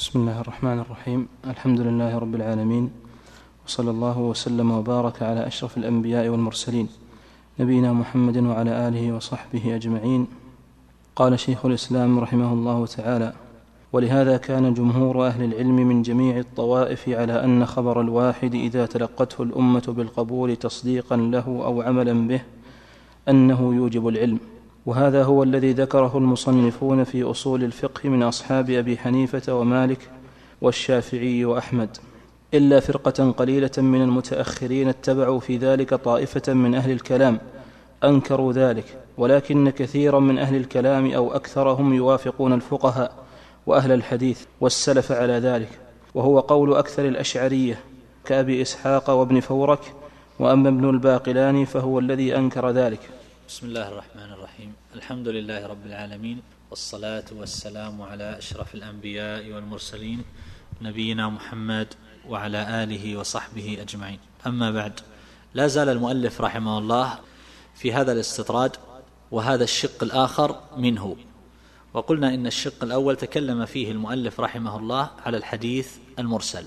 بسم الله الرحمن الرحيم. الحمد لله رب العالمين، وصلى الله وسلم وبارك على أشرف الأنبياء والمرسلين نبينا محمد وعلى آله وصحبه أجمعين. قال شيخ الإسلام رحمه الله تعالى: ولهذا كان جمهور أهل العلم من جميع الطوائف على أن خبر الواحد إذا تلقته الأمة بالقبول تصديقا له أو عملا به أنه يوجب العلم، وهذا هو الذي ذكره المصنفون في أصول الفقه من أصحاب أبي حنيفة ومالك والشافعي وأحمد، إلا فرقة قليلة من المتأخرين اتبعوا في ذلك طائفة من أهل الكلام أنكروا ذلك، ولكن كثيرا من أهل الكلام أو أكثرهم يوافقون الفقهاء وأهل الحديث والسلف على ذلك، وهو قول أكثر الأشعرية كأبي إسحاق وابن فورك. وأما ابن الباقلاني فهو الذي أنكر ذلك. بسم الله الرحمن الرحيم. الحمد لله رب العالمين، والصلاة والسلام على أشرف الأنبياء والمرسلين نبينا محمد وعلى آله وصحبه أجمعين. أما بعد، لا زال المؤلف رحمه الله في هذا الاستطراد، وهذا الشق الآخر منه. وقلنا إن الشق الأول تكلم فيه المؤلف رحمه الله على الحديث المرسل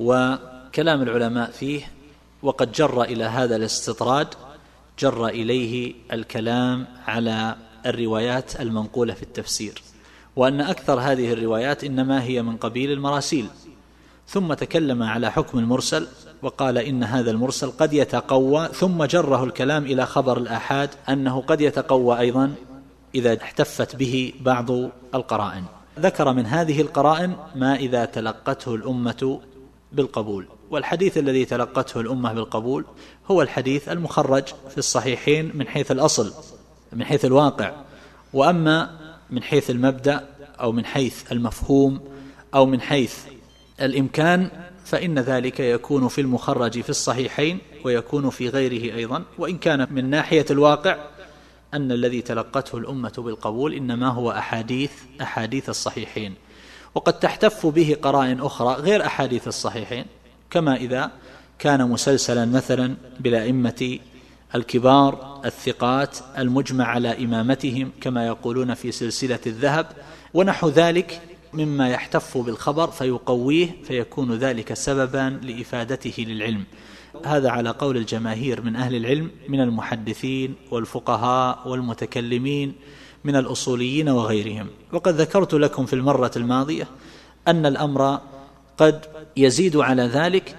وكلام العلماء فيه، وقد جر إلى هذا الاستطراد جر إليه الكلام على الروايات المنقولة في التفسير، وأن أكثر هذه الروايات إنما هي من قبيل المراسيل. ثم تكلم على حكم المرسل وقال إن هذا المرسل قد يتقوى، ثم جره الكلام إلى خبر الآحاد أنه قد يتقوى أيضا إذا احتفت به بعض القرائن. ذكر من هذه القرائن ما إذا تلقته الأمة بالقبول، والحديث الذي تلقته الأمة بالقبول هو الحديث المخرج في الصحيحين من حيث الأصل، من حيث الواقع. وأما من حيث المبدأ أو من حيث المفهوم أو من حيث الإمكان فإن ذلك يكون في المخرج في الصحيحين ويكون في غيره أيضا، وإن كان من ناحية الواقع أن الذي تلقته الأمة بالقبول إنما هو أحاديث الصحيحين، وقد تحتف به قرائن أخرى غير أحاديث الصحيحين، كما إذا كان مسلسلا مثلا بالأئمة الكبار الثقات المجمع على إمامتهم كما يقولون في سلسلة الذهب ونحو ذلك مما يحتف بالخبر فيقويه، فيكون ذلك سببا لإفادته للعلم. هذا على قول الجماهير من أهل العلم من المحدثين والفقهاء والمتكلمين من الأصوليين وغيرهم. وقد ذكرت لكم في المرة الماضية أن الأمر قد يزيد على ذلك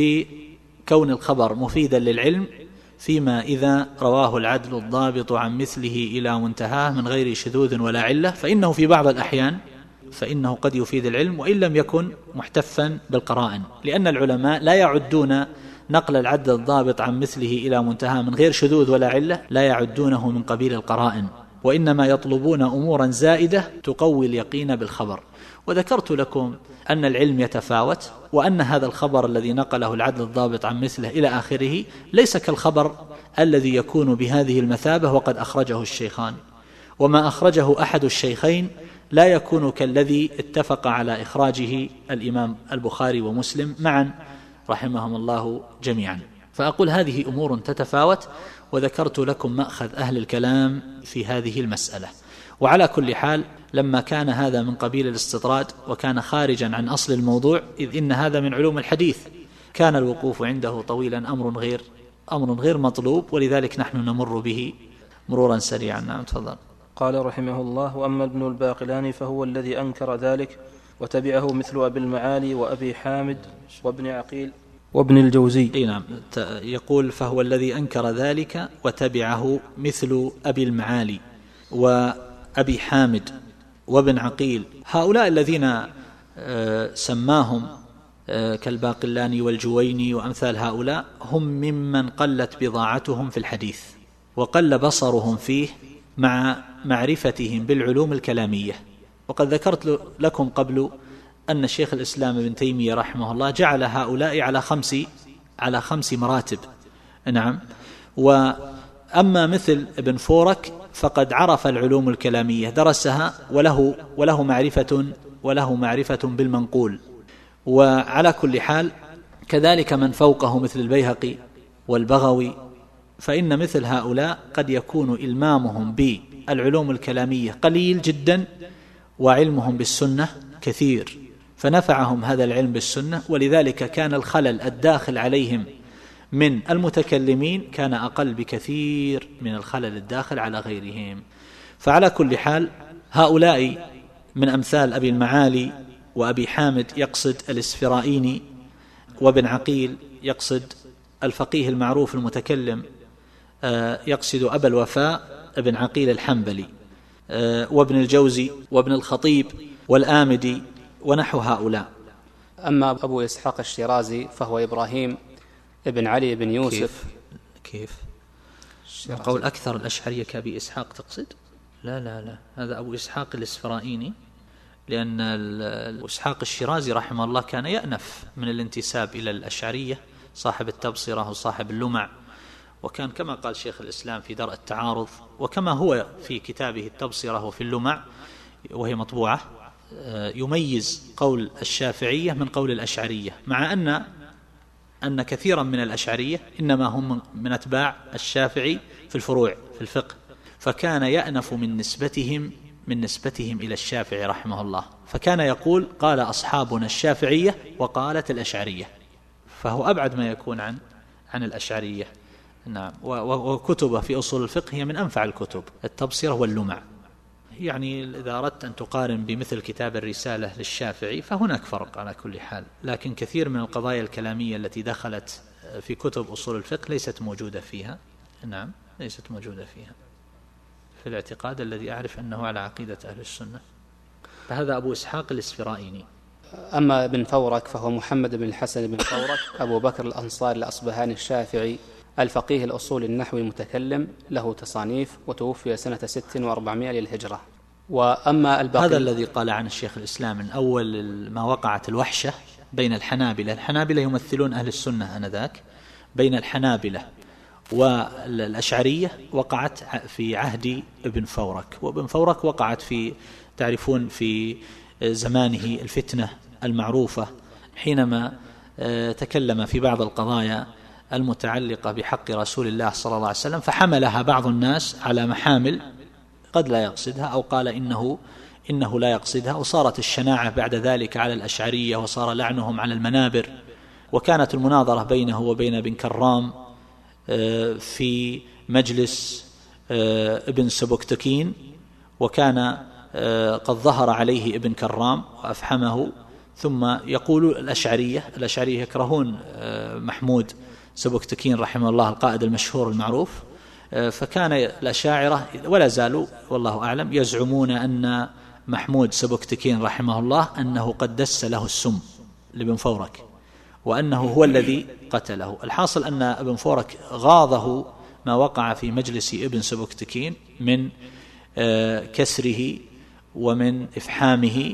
بكون الخبر مفيدا للعلم فيما إذا رواه العدل الضابط عن مثله إلى منتهاه من غير شذوذ ولا علة، فإنه في بعض الأحيان فإنه قد يفيد العلم وإن لم يكن محتفا بالقرائن، لأن العلماء لا يعدون نقل العدل الضابط عن مثله إلى منتهاه من غير شذوذ ولا علة، لا يعدونه من قبيل القرائن، وإنما يطلبون أمورا زائدة تقوي اليقين بالخبر. وذكرت لكم أن العلم يتفاوت، وأن هذا الخبر الذي نقله العدل الضابط عن مثله إلى آخره ليس كالخبر الذي يكون بهذه المثابة وقد أخرجه الشيخان، وما أخرجه أحد الشيخين لا يكون كالذي اتفق على إخراجه الإمام البخاري ومسلم معا رحمهم الله جميعا. فأقول هذه أمور تتفاوت، وذكرت لكم مأخذ أهل الكلام في هذه المسألة. وعلى كل حال، لما كان هذا من قبيل الاستطراد وكان خارجا عن أصل الموضوع، إذ إن هذا من علوم الحديث، كان الوقوف عنده طويلا أمر غير مطلوب، ولذلك نحن نمر به مرورا سريعا. نعم تفضل. قال رحمه الله: وأما ابن الباقلاني فهو الذي أنكر ذلك، وتبعه مثل أبي المعالي وأبي حامد وابن عقيل وابن الجوزي. نعم، يقول فهو الذي أنكر ذلك وتبعه مثل أبي المعالي وأبي حامد وابن عقيل. هؤلاء الذين سماهم كالباقلاني والجويني وأمثال هؤلاء هم ممن قلت بضاعتهم في الحديث وقل بصرهم فيه مع معرفتهم بالعلوم الكلامية. وقد ذكرت لكم قبل أن الشيخ الإسلام ابن تيمية رحمه الله جعل هؤلاء على خمس مراتب. نعم. وأما مثل ابن فورك فقد عرف العلوم الكلامية، درسها وله معرفة بالمنقول. وعلى كل حال كذلك من فوقه مثل البيهقي والبغوي، فإن مثل هؤلاء قد يكون إلمامهم بالعلوم الكلامية قليل جدا وعلمهم بالسنة كثير، فنفعهم هذا العلم بالسنة، ولذلك كان الخلل الداخل عليهم من المتكلمين كان أقل بكثير من الخلل الداخل على غيرهم. فعلى كل حال هؤلاء من أمثال أبي المعالي وأبي حامد يقصد الإسفرائيني، وابن عقيل يقصد الفقيه المعروف المتكلم يقصد أبا الوفاء ابن عقيل الحنبلي، وابن الجوزي وابن الخطيب والآمدي ونحو هؤلاء. أما أبو إسحاق الشيرازي فهو إبراهيم ابن علي بن يوسف. كيف قول أكثر الأشعرية كأبي إسحاق تقصد؟ لا هذا أبو إسحاق الإسفرائيني، لأن إسحاق الشيرازي رحمه الله كان يأنف من الانتساب إلى الأشعرية، صاحب التبصرة وصاحب اللمع، وكان كما قال شيخ الإسلام في درء التعارض، وكما هو في كتابه التبصرة وفي اللمع وهي مطبوعة، يميز قول الشافعية من قول الأشعرية، مع أن كثيرا من الأشعرية إنما هم من أتباع الشافعي في الفروع في الفقه، فكان يأنف من نسبتهم إلى الشافعي رحمه الله، فكان يقول قال أصحابنا الشافعية وقالت الأشعرية، فهو أبعد ما يكون عن الأشعرية. نعم. وكتبه في أصول الفقه هي من أنفع الكتب، التبصرة واللمع. يعني إذا أردت أن تقارن بمثل كتاب الرسالة للشافعي فهناك فرق على كل حال، لكن كثير من القضايا الكلامية التي دخلت في كتب أصول الفقه ليست موجودة فيها. نعم، ليست موجودة فيها في الاعتقاد الذي أعرف أنه على عقيدة أهل السنة. فهذا أبو إسحاق الإسفرائيني. أما ابن فورك فهو محمد بن الحسن بن فورك أبو بكر الأنصاري الأصبهاني الشافعي، الفقيه الأصول النحوي المتكلم، له تصانيف، وتوفي سنة 600 للهجرة. وأما الباقي هذا الذي قال عن الشيخ الإسلام من أول ما وقعت الوحشة بين الحنابلة يمثلون أهل السنة آنذاك، بين الحنابلة والأشعرية وقعت في عهد ابن فورك، وابن فورك وقعت تعرفون في زمانه الفتنة المعروفة حينما تكلم في بعض القضايا المتعلقة بحق رسول الله صلى الله عليه وسلم، فحملها بعض الناس على محامل قد لا يقصدها، أو قال إنه لا يقصدها، وصارت الشناعة بعد ذلك على الأشعرية، وصار لعنهم على المنابر. وكانت المناظرة بينه وبين ابن كرام في مجلس ابن سبكتكين، وكان قد ظهر عليه ابن كرام وأفحمه، ثم يقول الأشعرية يكرهون محمود سبكتكين رحمه الله القائد المشهور المعروف، فكان الأشاعرة ولا زالوا والله أعلم يزعمون أن محمود سبكتكين رحمه الله أنه قد دس له السم لابن فورك، وأنه هو الذي قتله. الحاصل أن ابن فورك غاضه ما وقع في مجلس ابن سبكتكين من كسره ومن إفحامه،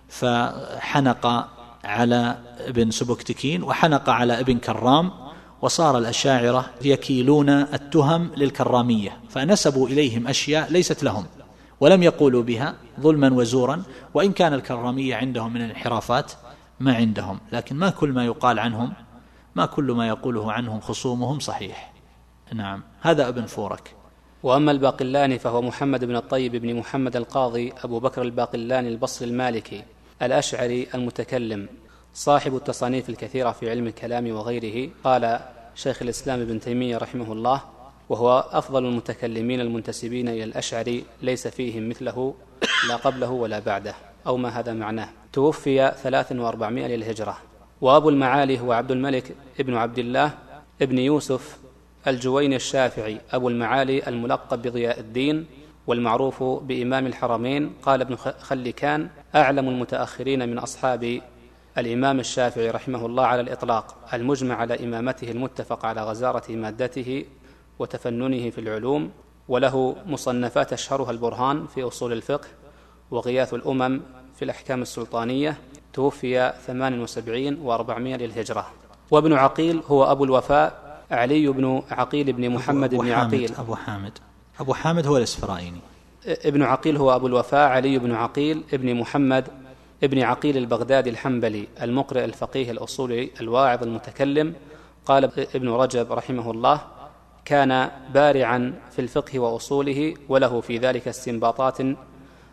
فحنق على ابن سبكتكين وحنق على ابن كرام، وصار الأشاعرة يكيلون التهم للكرامية، فنسبوا إليهم أشياء ليست لهم ولم يقولوا بها ظلما وزورا، وإن كان الكرامية عندهم من الانحرافات ما عندهم، لكن ما كل ما يقال عنهم، ما كل ما يقوله عنهم خصومهم صحيح. نعم، هذا ابن فورك. وأما الباقلاني فهو محمد بن الطيب بن محمد القاضي أبو بكر الباقلاني البصري المالكي الأشعري المتكلم، صاحب التصانيف الكثيرة في علم الكلام وغيره. قال شيخ الإسلام ابن تيمية رحمه الله: وهو أفضل المتكلمين المنتسبين إلى الأشعري، ليس فيهم مثله لا قبله ولا بعده، أو ما هذا معناه. توفي 400 للهجرة. وأبو المعالي هو عبد الملك ابن عبد الله ابن يوسف الجويني الشافعي أبو المعالي الملقب بضياء الدين والمعروف بإمام الحرمين. قال ابن خلكان: أعلم المتأخرين من أصحاب الإمام الشافعي رحمه الله على الإطلاق، المجمع على إمامته، المتفق على غزارة مادته وتفننه في العلوم، وله مصنفات أشهرها البرهان في أصول الفقه وغياث الأمم في الأحكام السلطانية. توفي 78 و400 للهجرة. وابن عقيل هو أبو الوفاء علي بن عقيل بن محمد بن عقيل. أبو حامد هو الإسفرائيني. ابن عقيل هو أبو الوفاء علي بن عقيل ابن محمد ابن عقيل البغدادي الحنبلي المقرئ الفقيه الأصولي الواعظ المتكلم. قال ابن رجب رحمه الله: كان بارعا في الفقه وأصوله، وله في ذلك استنباطات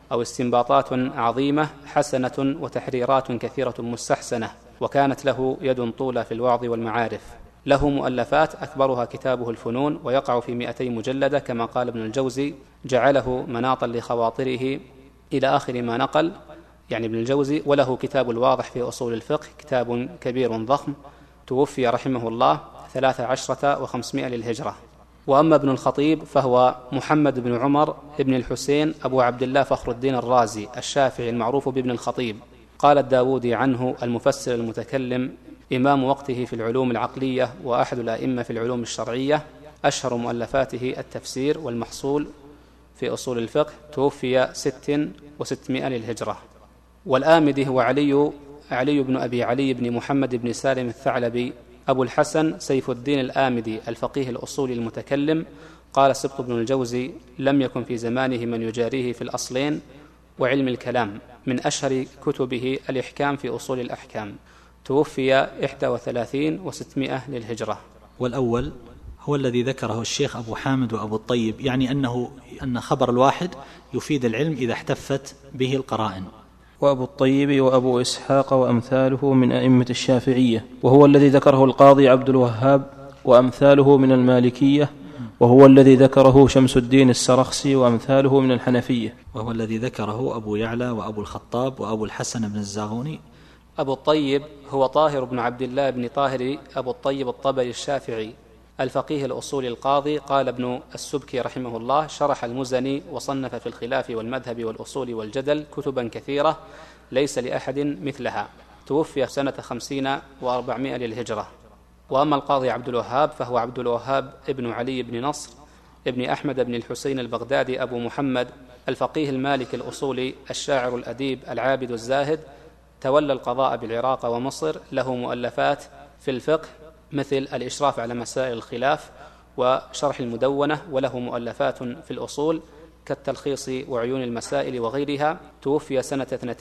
أو استنباطات عظيمة حسنة وتحريرات كثيرة مستحسنة، وكانت له يد طولى في الوعظ والمعارف. له مؤلفات أكبرها كتابه الفنون، ويقع في 200 مجلدة كما قال ابن الجوزي، جعله مناطا لخواطره إلى آخر ما نقل يعني ابن الجوزي. وله كتاب الواضح في أصول الفقه، كتاب كبير ضخم، توفي رحمه الله 13 و500 للهجرة. وأما ابن الخطيب فهو محمد بن عمر بن الحسين أبو عبد الله فخر الدين الرازي الشافعي المعروف بابن الخطيب. قال الداودي عنه المفسر المتكلم، إمام وقته في العلوم العقلية وأحد الأئمة في العلوم الشرعية. أشهر مؤلفاته التفسير والمحصول في أصول الفقه، توفي 600 للهجرة. والآمدي هو علي بن أبي علي بن محمد بن سالم الثعلبي أبو الحسن سيف الدين الآمدي الفقيه الأصولي المتكلم. قال السبط بن الجوزي: لم يكن في زمانه من يجاريه في الأصلين وعلم الكلام. من أشهر كتبه الإحكام في أصول الأحكام، توفي 31 و600 للهجرة. والأول هو الذي ذكره الشيخ أبو حامد وأبو الطيب، يعني أن خبر الواحد يفيد العلم إذا احتفت به القرائن. وأبو الطيب وأبو إسحاق وأمثاله من أئمة الشافعية، وهو الذي ذكره القاضي عبد الوهاب، وأمثاله من المالكية، وهو الذي ذكره شمس الدين السرخسي، وأمثاله من الحنفية، وهو الذي ذكره أبو يعلى وأبو الخطاب وأبو الحسن بن الزاغوني. أبو الطيب هو طاهر بن عبد الله بن طاهر أبو الطيب الطبري الشافعي الفقيه الأصولي القاضي. قال ابن السبكي رحمه الله: شرح المزني وصنف في الخلاف والمذهب والأصول والجدل كتبا كثيرة ليس لأحد مثلها. توفي سنة 50 و400 للهجرة. وأما القاضي عبد الوهاب فهو عبد الوهاب ابن علي بن نصر ابن أحمد بن الحسين البغدادي أبو محمد الفقيه المالكي الأصولي الشاعر الأديب العابد الزاهد. تولى القضاء بالعراق ومصر. له مؤلفات في الفقه مثل الإشراف على مسائل الخلاف وشرح المدونة، وله مؤلفات في الأصول كالتلخيص وعيون المسائل وغيرها. توفي سنة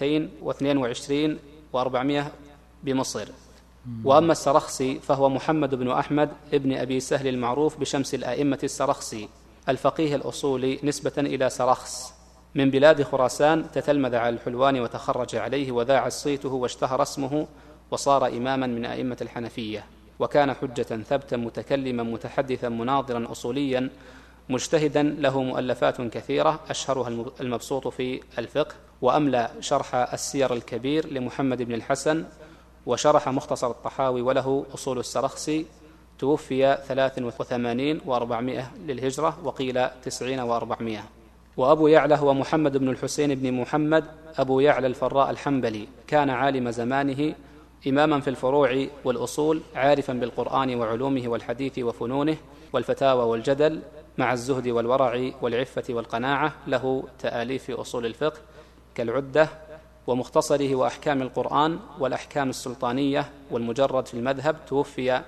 22 و400 بمصر. وأما السرخسي فهو محمد بن أحمد ابن أبي سهل المعروف بشمس الآئمة السرخسي الفقيه الأصولي نسبة إلى سرخس من بلاد خراسان. تتلمذ على الحلواني وتخرج عليه، وذاع صيته واشتهر اسمه، وصار إماما من أئمة الحنفية، وكان حجة ثبتا متكلما متحدثا مناظرا أصوليا مجتهدا. له مؤلفات كثيرة أشهرها المبسوط في الفقه، وأملى شرح السير الكبير لمحمد بن الحسن، وشرح مختصر الطحاوي، وله أصول السرخسي. توفي 83 و400 للهجرة، وقيل 90 و400. وأبو يعلى هو محمد بن الحسين بن محمد أبو يعلى الفراء الحنبلي. كان عالم زمانه، إماما في الفروع والأصول، عارفا بالقرآن وعلومه والحديث وفنونه والفتاوى والجدل، مع الزهد والورع والعفة والقناعة. له تآليف في أصول الفقه كالعدة ومختصره وأحكام القرآن والأحكام السلطانية والمجرد في المذهب. توفي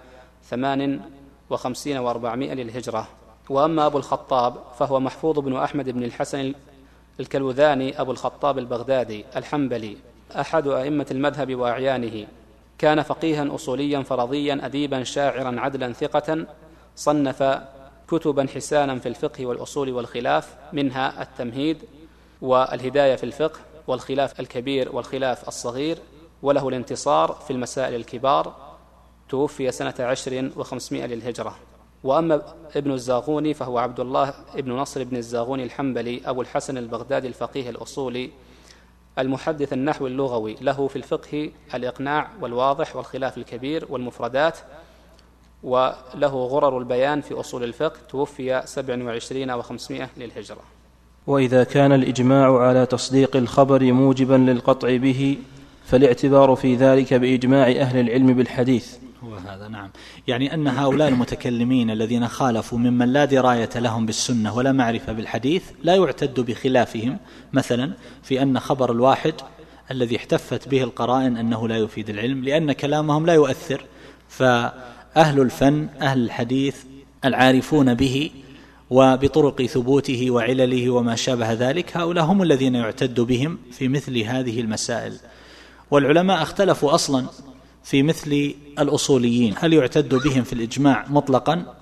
58 و400 للهجرة. وأما أبو الخطاب فهو محفوظ بن أحمد بن الحسن الكلوذاني أبو الخطاب البغدادي الحنبلي، أحد أئمة المذهب وأعيانه. كان فقيها أصوليا فرضيا أديبا شاعرا عدلا ثقة. صنف كتبا حسانا في الفقه والأصول والخلاف، منها التمهيد والهداية في الفقه والخلاف الكبير والخلاف الصغير، وله الانتصار في المسائل الكبار. توفي سنة 10 و500 للهجرة. وأما ابن الزاغوني فهو عبد الله ابن نصر بن الزاغوني الحنبلي أبو الحسن البغدادي الفقيه الأصولي المحدث النحوي اللغوي. له في الفقه الإقناع والواضح والخلاف الكبير والمفردات، وله غرر البيان في أصول الفقه. توفي 27 و500 للهجرة. وإذا كان الإجماع على تصديق الخبر موجبا للقطع به، فالاعتبار في ذلك بإجماع أهل العلم بالحديث. وهذا نعم، يعني أن هؤلاء المتكلمين الذين خالفوا ممن لا دراية لهم بالسنة ولا معرفة بالحديث لا يعتد بخلافهم، مثلا في أن خبر الواحد الذي احتفت به القرائن أنه لا يفيد العلم، لأن كلامهم لا يؤثر. فأهل الفن أهل الحديث العارفون به وبطرق ثبوته وعلله وما شابه ذلك، هؤلاء هم الذين يعتد بهم في مثل هذه المسائل. والعلماء اختلفوا أصلا في مثل الأصوليين، هل يعتد بهم في الإجماع مطلقا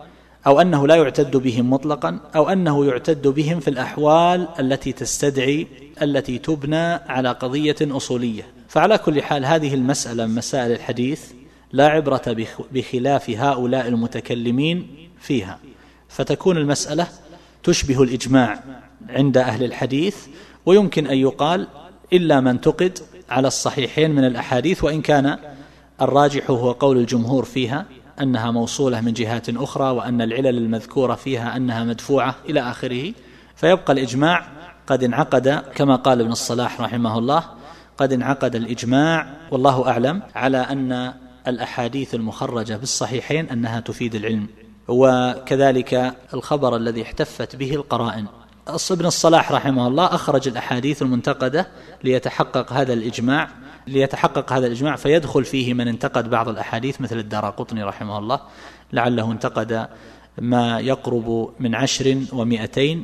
أو أنه لا يعتد بهم مطلقا، أو أنه يعتد بهم في الأحوال التي تستدعي التي تبنى على قضية أصولية. فعلى كل حال هذه المسألة من مسائل الحديث لا عبرة بخلاف هؤلاء المتكلمين فيها، فتكون المسألة تشبه الإجماع عند أهل الحديث، ويمكن أن يقال إلا من تقد على الصحيحين من الأحاديث، وإن كان الراجح هو قول الجمهور فيها أنها موصولة من جهات أخرى، وأن العلل المذكورة فيها أنها مدفوعة إلى آخره. فيبقى الإجماع قد انعقد كما قال ابن الصلاح رحمه الله، قد انعقد الإجماع والله أعلم على أن الأحاديث المخرجة بالصحيحين أنها تفيد العلم، وكذلك الخبر الذي احتفت به القرائن. ابن الصلاح رحمه الله أخرج الأحاديث المنتقدة ليتحقق هذا الإجماع، فيدخل فيه من انتقد بعض الأحاديث مثل الدارقطني رحمه الله، لعله انتقد ما يقرب من 10 و200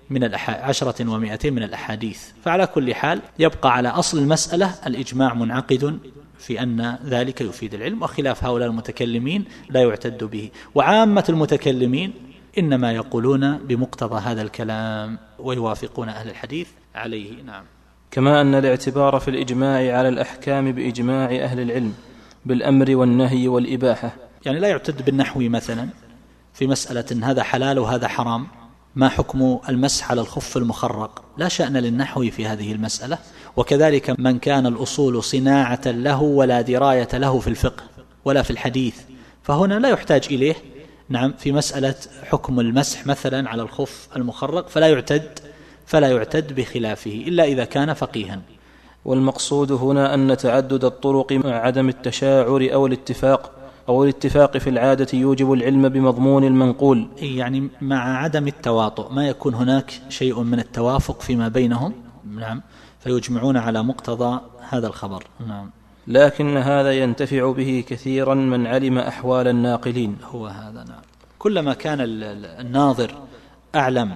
من الأحاديث. فعلى كل حال يبقى على أصل المسألة الإجماع منعقد في أن ذلك يفيد العلم، وخلاف هؤلاء المتكلمين لا يعتد به. وعامة المتكلمين إنما يقولون بمقتضى هذا الكلام ويوافقون أهل الحديث عليه. نعم. كما أن الاعتبار في الإجماع على الأحكام بإجماع أهل العلم بالأمر والنهي والإباحة، يعني لا يعتد بالنحو مثلا في مسألة هذا حلال وهذا حرام، ما حكم المسح على الخف المخرق، لا شأن للنحو في هذه المسألة. وكذلك من كان الأصول صناعة له ولا دراية له في الفقه ولا في الحديث، فهنا لا يحتاج إليه. نعم، في مسألة حكم المسح مثلا على الخف المخرق فلا يعتد بخلافه إلا إذا كان فقيها. والمقصود هنا أن تعدد الطرق مع عدم التشاعر أو الاتفاق في العادة يوجب العلم بمضمون المنقول، يعني مع عدم التواطؤ، ما يكون هناك شيء من التوافق فيما بينهم. نعم، فيجمعون على مقتضى هذا الخبر. نعم. لكن هذا ينتفع به كثيرا من علم أحوال الناقلين. هو هذا. نعم. كلما كان الناظر أعلم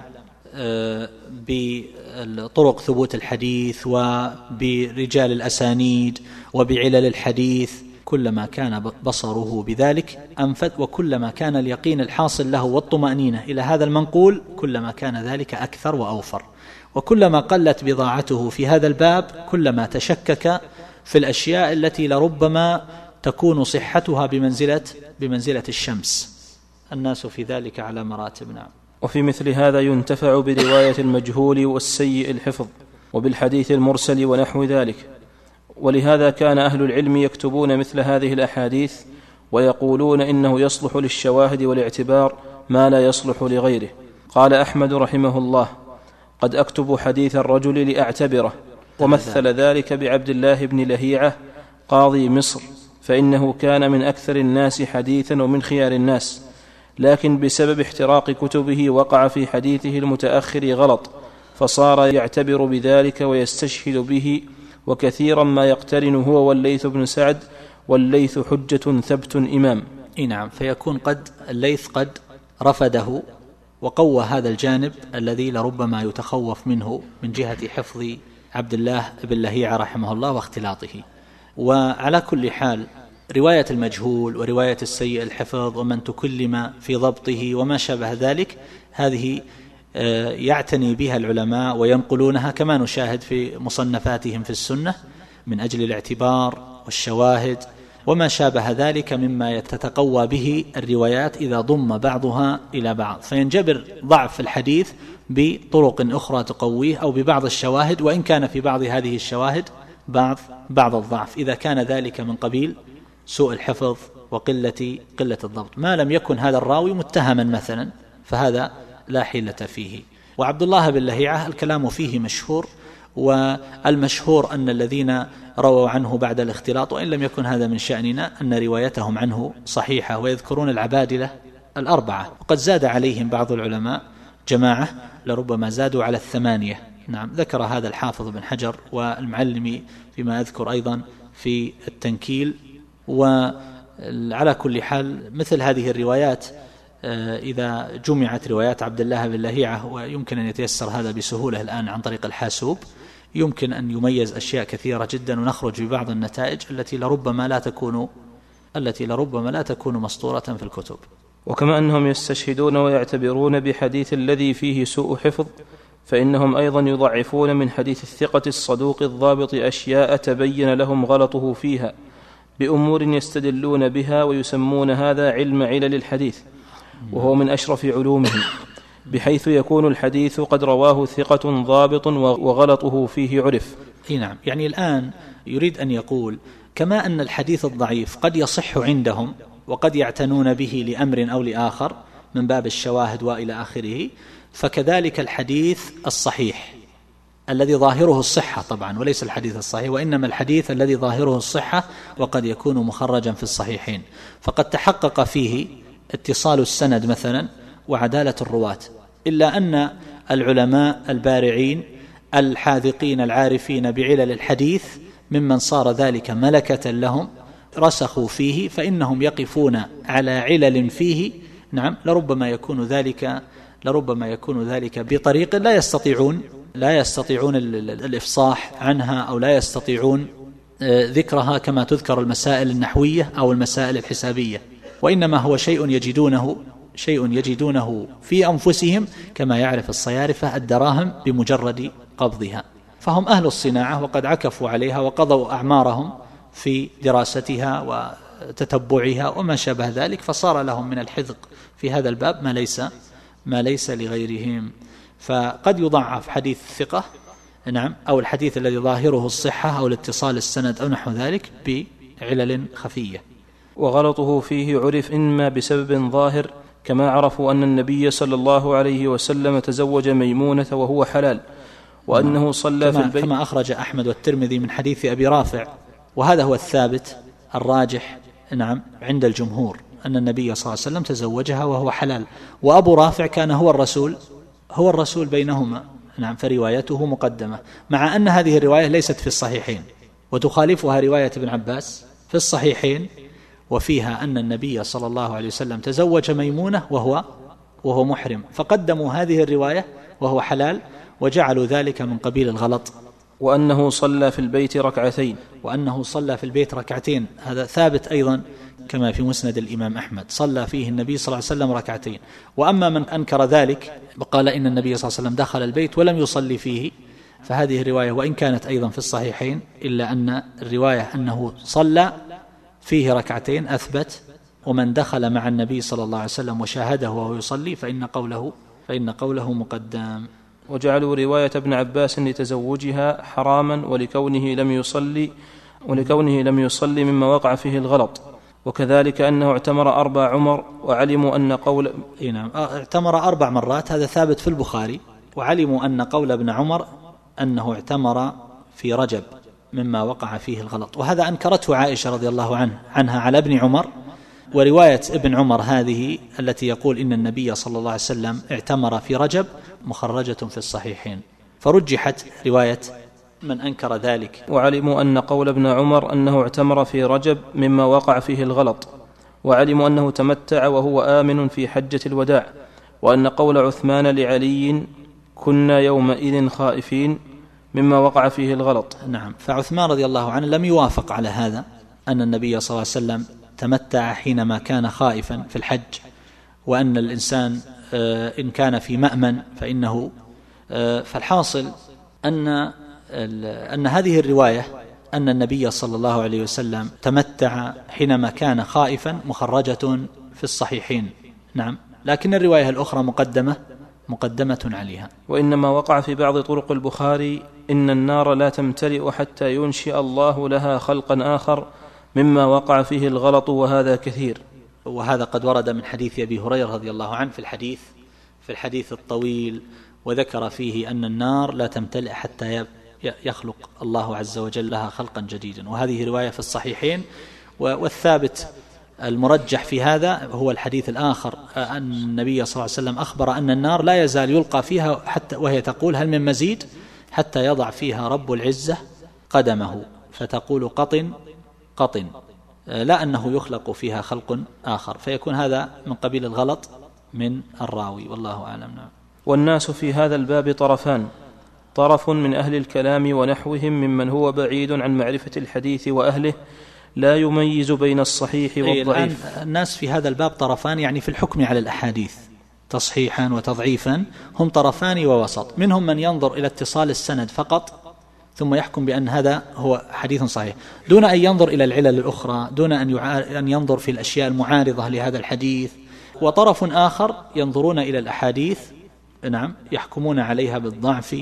بطرق ثبوت الحديث وبرجال الأسانيد وبعلل الحديث، كلما كان بصره بذلك أنفذ، وكلما كان اليقين الحاصل له والطمأنينة إلى هذا المنقول كلما كان ذلك أكثر وأوفر. وكلما قلت بضاعته في هذا الباب كلما تشكك في الأشياء التي لربما تكون صحتها بمنزلة الشمس. الناس في ذلك على مراتب. نعم. وفي مثل هذا ينتفع برواية المجهول والسيء الحفظ وبالحديث المرسل ونحو ذلك. ولهذا كان أهل العلم يكتبون مثل هذه الأحاديث ويقولون إنه يصلح للشواهد والاعتبار ما لا يصلح لغيره. قال أحمد رحمه الله: قد أكتب حديث الرجل لأعتبره. ومثل ذلك بعبد الله بن لهيعة قاضي مصر، فإنه كان من أكثر الناس حديثا ومن خيار الناس، لكن بسبب احتراق كتبه وقع في حديثه المتأخر غلط، فصار يعتبر بذلك ويستشهد به، وكثيرا ما يقترن هو والليث بن سعد، والليث حجة ثبت إمام. نعم. فيكون الليث قد رفده وقوى هذا الجانب الذي لربما يتخوف منه من جهة حفظ عبد الله بن لهيعة رحمه الله واختلاطه. وعلى كل حال رواية المجهول ورواية السيء الحفظ ومن تكلم في ضبطه وما شابه ذلك، هذه يعتني بها العلماء وينقلونها كما نشاهد في مصنفاتهم في السنة من أجل الاعتبار والشواهد وما شابه ذلك مما تتقوى به الروايات إذا ضم بعضها إلى بعض، فينجبر ضعف الحديث بطرق أخرى تقويه أو ببعض الشواهد، وإن كان في بعض هذه الشواهد بعض الضعف، إذا كان ذلك من قبيل سوء الحفظ وقلة الضبط. ما لم يكن هذا الراوي متهما مثلا فهذا لا حيلة فيه. وعبد الله بن لهيعة الكلام فيه مشهور، والمشهور أن الذين رووا عنه بعد الاختلاط، وإن لم يكن هذا من شأننا، أن روايتهم عنه صحيحة، ويذكرون العبادلة 4، وقد زاد عليهم بعض العلماء جماعة لربما زادوا على 8. نعم، ذكر هذا الحافظ بن حجر والمعلمي فيما أذكر أيضا في التنكيل. وعلى كل حال مثل هذه الروايات إذا جمعت روايات عبد الله بن لهيعة، ويمكن أن يتيسر هذا بسهولة الآن عن طريق الحاسوب، يمكن أن يميز أشياء كثيرة جدا ونخرج ببعض النتائج التي لربما لا تكون مسطورة في الكتب. وكما أنهم يستشهدون ويعتبرون بحديث الذي فيه سوء حفظ، فإنهم أيضا يضعفون من حديث الثقة الصدوق الضابط أشياء تبين لهم غلطه فيها بأمور يستدلون بها، ويسمون هذا علم علل الحديث، وهو من أشرف علومهم، بحيث يكون الحديث قد رواه ثقة ضابط وغلطه فيه عرف. نعم، يعني الآن يريد أن يقول كما أن الحديث الضعيف قد يصح عندهم وقد يعتنون به لأمر أو لآخر من باب الشواهد وإلى آخره، فكذلك الحديث الصحيح الذي ظاهره الصحة طبعا، وليس الحديث الصحيح، وإنما الحديث الذي ظاهره الصحة وقد يكون مخرجا في الصحيحين، فقد تحقق فيه اتصال السند مثلا وعدالة الرواة، إلا أن العلماء البارعين الحاذقين العارفين بعلل الحديث ممن صار ذلك ملكة لهم رسخوا فيه، فإنهم يقفون على علل فيه نعم لربما يكون ذلك بطريق لا يستطيعون الإفصاح عنها، أو لا يستطيعون ذكرها كما تذكر المسائل النحوية أو المسائل الحسابية، وإنما هو شيء يجدونه في أنفسهم، كما يعرف الصيارفة الدراهم بمجرد قبضها، فهم أهل الصناعة وقد عكفوا عليها وقضوا أعمارهم في دراستها وتتبعها وما شابه ذلك، فصار لهم من الحذق في هذا الباب ما ليس لغيرهم. فقد يضعف حديث الثقة نعم، أو الحديث الذي ظاهره الصحة أو الاتصال السند أو نحو ذلك بعلل خفية. وغلطه فيه عرف إما بسبب ظاهر، كما عرفوا أن النبي صلى الله عليه وسلم تزوج ميمونة وهو حلال، وأنه صلى في البيت كما أخرج أحمد والترمذي من حديث أبي رافع، وهذا هو الثابت الراجح نعم عند الجمهور، أن النبي صلى الله عليه وسلم تزوجها وهو حلال، وأبو رافع كان هو الرسول بينهما نعم، فروايته مقدمة، مع أن هذه الرواية ليست في الصحيحين، وتخالفها رواية ابن عباس في الصحيحين، وفيها أن النبي صلى الله عليه وسلم تزوج ميمونة وهو محرم، فقدموا هذه الرواية وهو حلال وجعلوا ذلك من قبيل الغلط. وأنه صلى في البيت ركعتين، هذا ثابت أيضا كما في مسند الإمام أحمد، صلى فيه النبي صلى الله عليه وسلم ركعتين. وأما من أنكر ذلك وقال إن النبي صلى الله عليه وسلم دخل البيت ولم يصلي فيه، فهذه الرواية وإن كانت أيضا في الصحيحين، إلا أن الرواية أنه صلى فيه ركعتين أثبت، ومن دخل مع النبي صلى الله عليه وسلم وشاهده وهو يصلي فإن قوله مقدم. وجعلوا رواية ابن عباس لتزوجها حراما ولكونه لم يصلي مما وقع فيه الغلط، وكذلك أنه اعتمر 4 عمر، وعلموا أن قول اعتمر 4 مرات، هذا ثابت في البخاري، وعلموا أن قول ابن عمر أنه اعتمر في رجب مما وقع فيه الغلط، وهذا أنكرته عائشة رضي الله عنها على ابن عمر. ورواية ابن عمر هذه التي يقول إن النبي صلى الله عليه وسلم اعتمر في رجب مخرجة في الصحيحين، فرجحت رواية من أنكر ذلك. وعلموا أن قول ابن عمر أنه اعتمر في رجب مما وقع فيه الغلط، وعلموا أنه تمتع وهو آمن في حجة الوداع، وأن قول عثمان لعلي كنا يومئذ خائفين مما وقع فيه الغلط. نعم، فعثمان رضي الله عنه لم يوافق على هذا، أن النبي صلى الله عليه وسلم تمتع حينما كان خائفا في الحج، وأن الإنسان إن كان في مأمن فإنه فالحاصل أن هذه الرواية أن النبي صلى الله عليه وسلم تمتع حينما كان خائفا مخرجة في الصحيحين نعم، لكن الرواية الأخرى مقدمة عليها. وإنما وقع في بعض طرق البخاري إن النار لا تمتلئ حتى ينشئ الله لها خلقا آخر مما وقع فيه الغلط، وهذا كثير. وهذا قد ورد من حديث أبي هريرة رضي الله عنه في الحديث الطويل، وذكر فيه أن النار لا تمتلئ حتى يخلق الله عز وجل لها خلقا جديدا، وهذه رواية في الصحيحين. والثابت المرجح في هذا هو الحديث الآخر، أن النبي صلى الله عليه وسلم أخبر أن النار لا يزال يلقى فيها حتى وهي تقول هل من مزيد، حتى يضع فيها رب العزة قدمه فتقول قط، لا أنه يخلق فيها خلق آخر، فيكون هذا من قبيل الغلط من الراوي، والله أعلم. نعم. والناس في هذا الباب طرفان، طرف من أهل الكلام ونحوهم ممن هو بعيد عن معرفة الحديث وأهله، لا يميز بين الصحيح والضعيف. الآن الناس في هذا الباب طرفان، يعني في الحكم على الأحاديث تصحيحا وتضعيفا هم طرفان ووسط. منهم من ينظر إلى اتصال السند فقط ثم يحكم بأن هذا هو حديث صحيح دون أن ينظر إلى العلل الأخرى، دون أن ينظر في الأشياء المعارضة لهذا الحديث. وطرف آخر ينظرون إلى الأحاديث يحكمون عليها بالضعف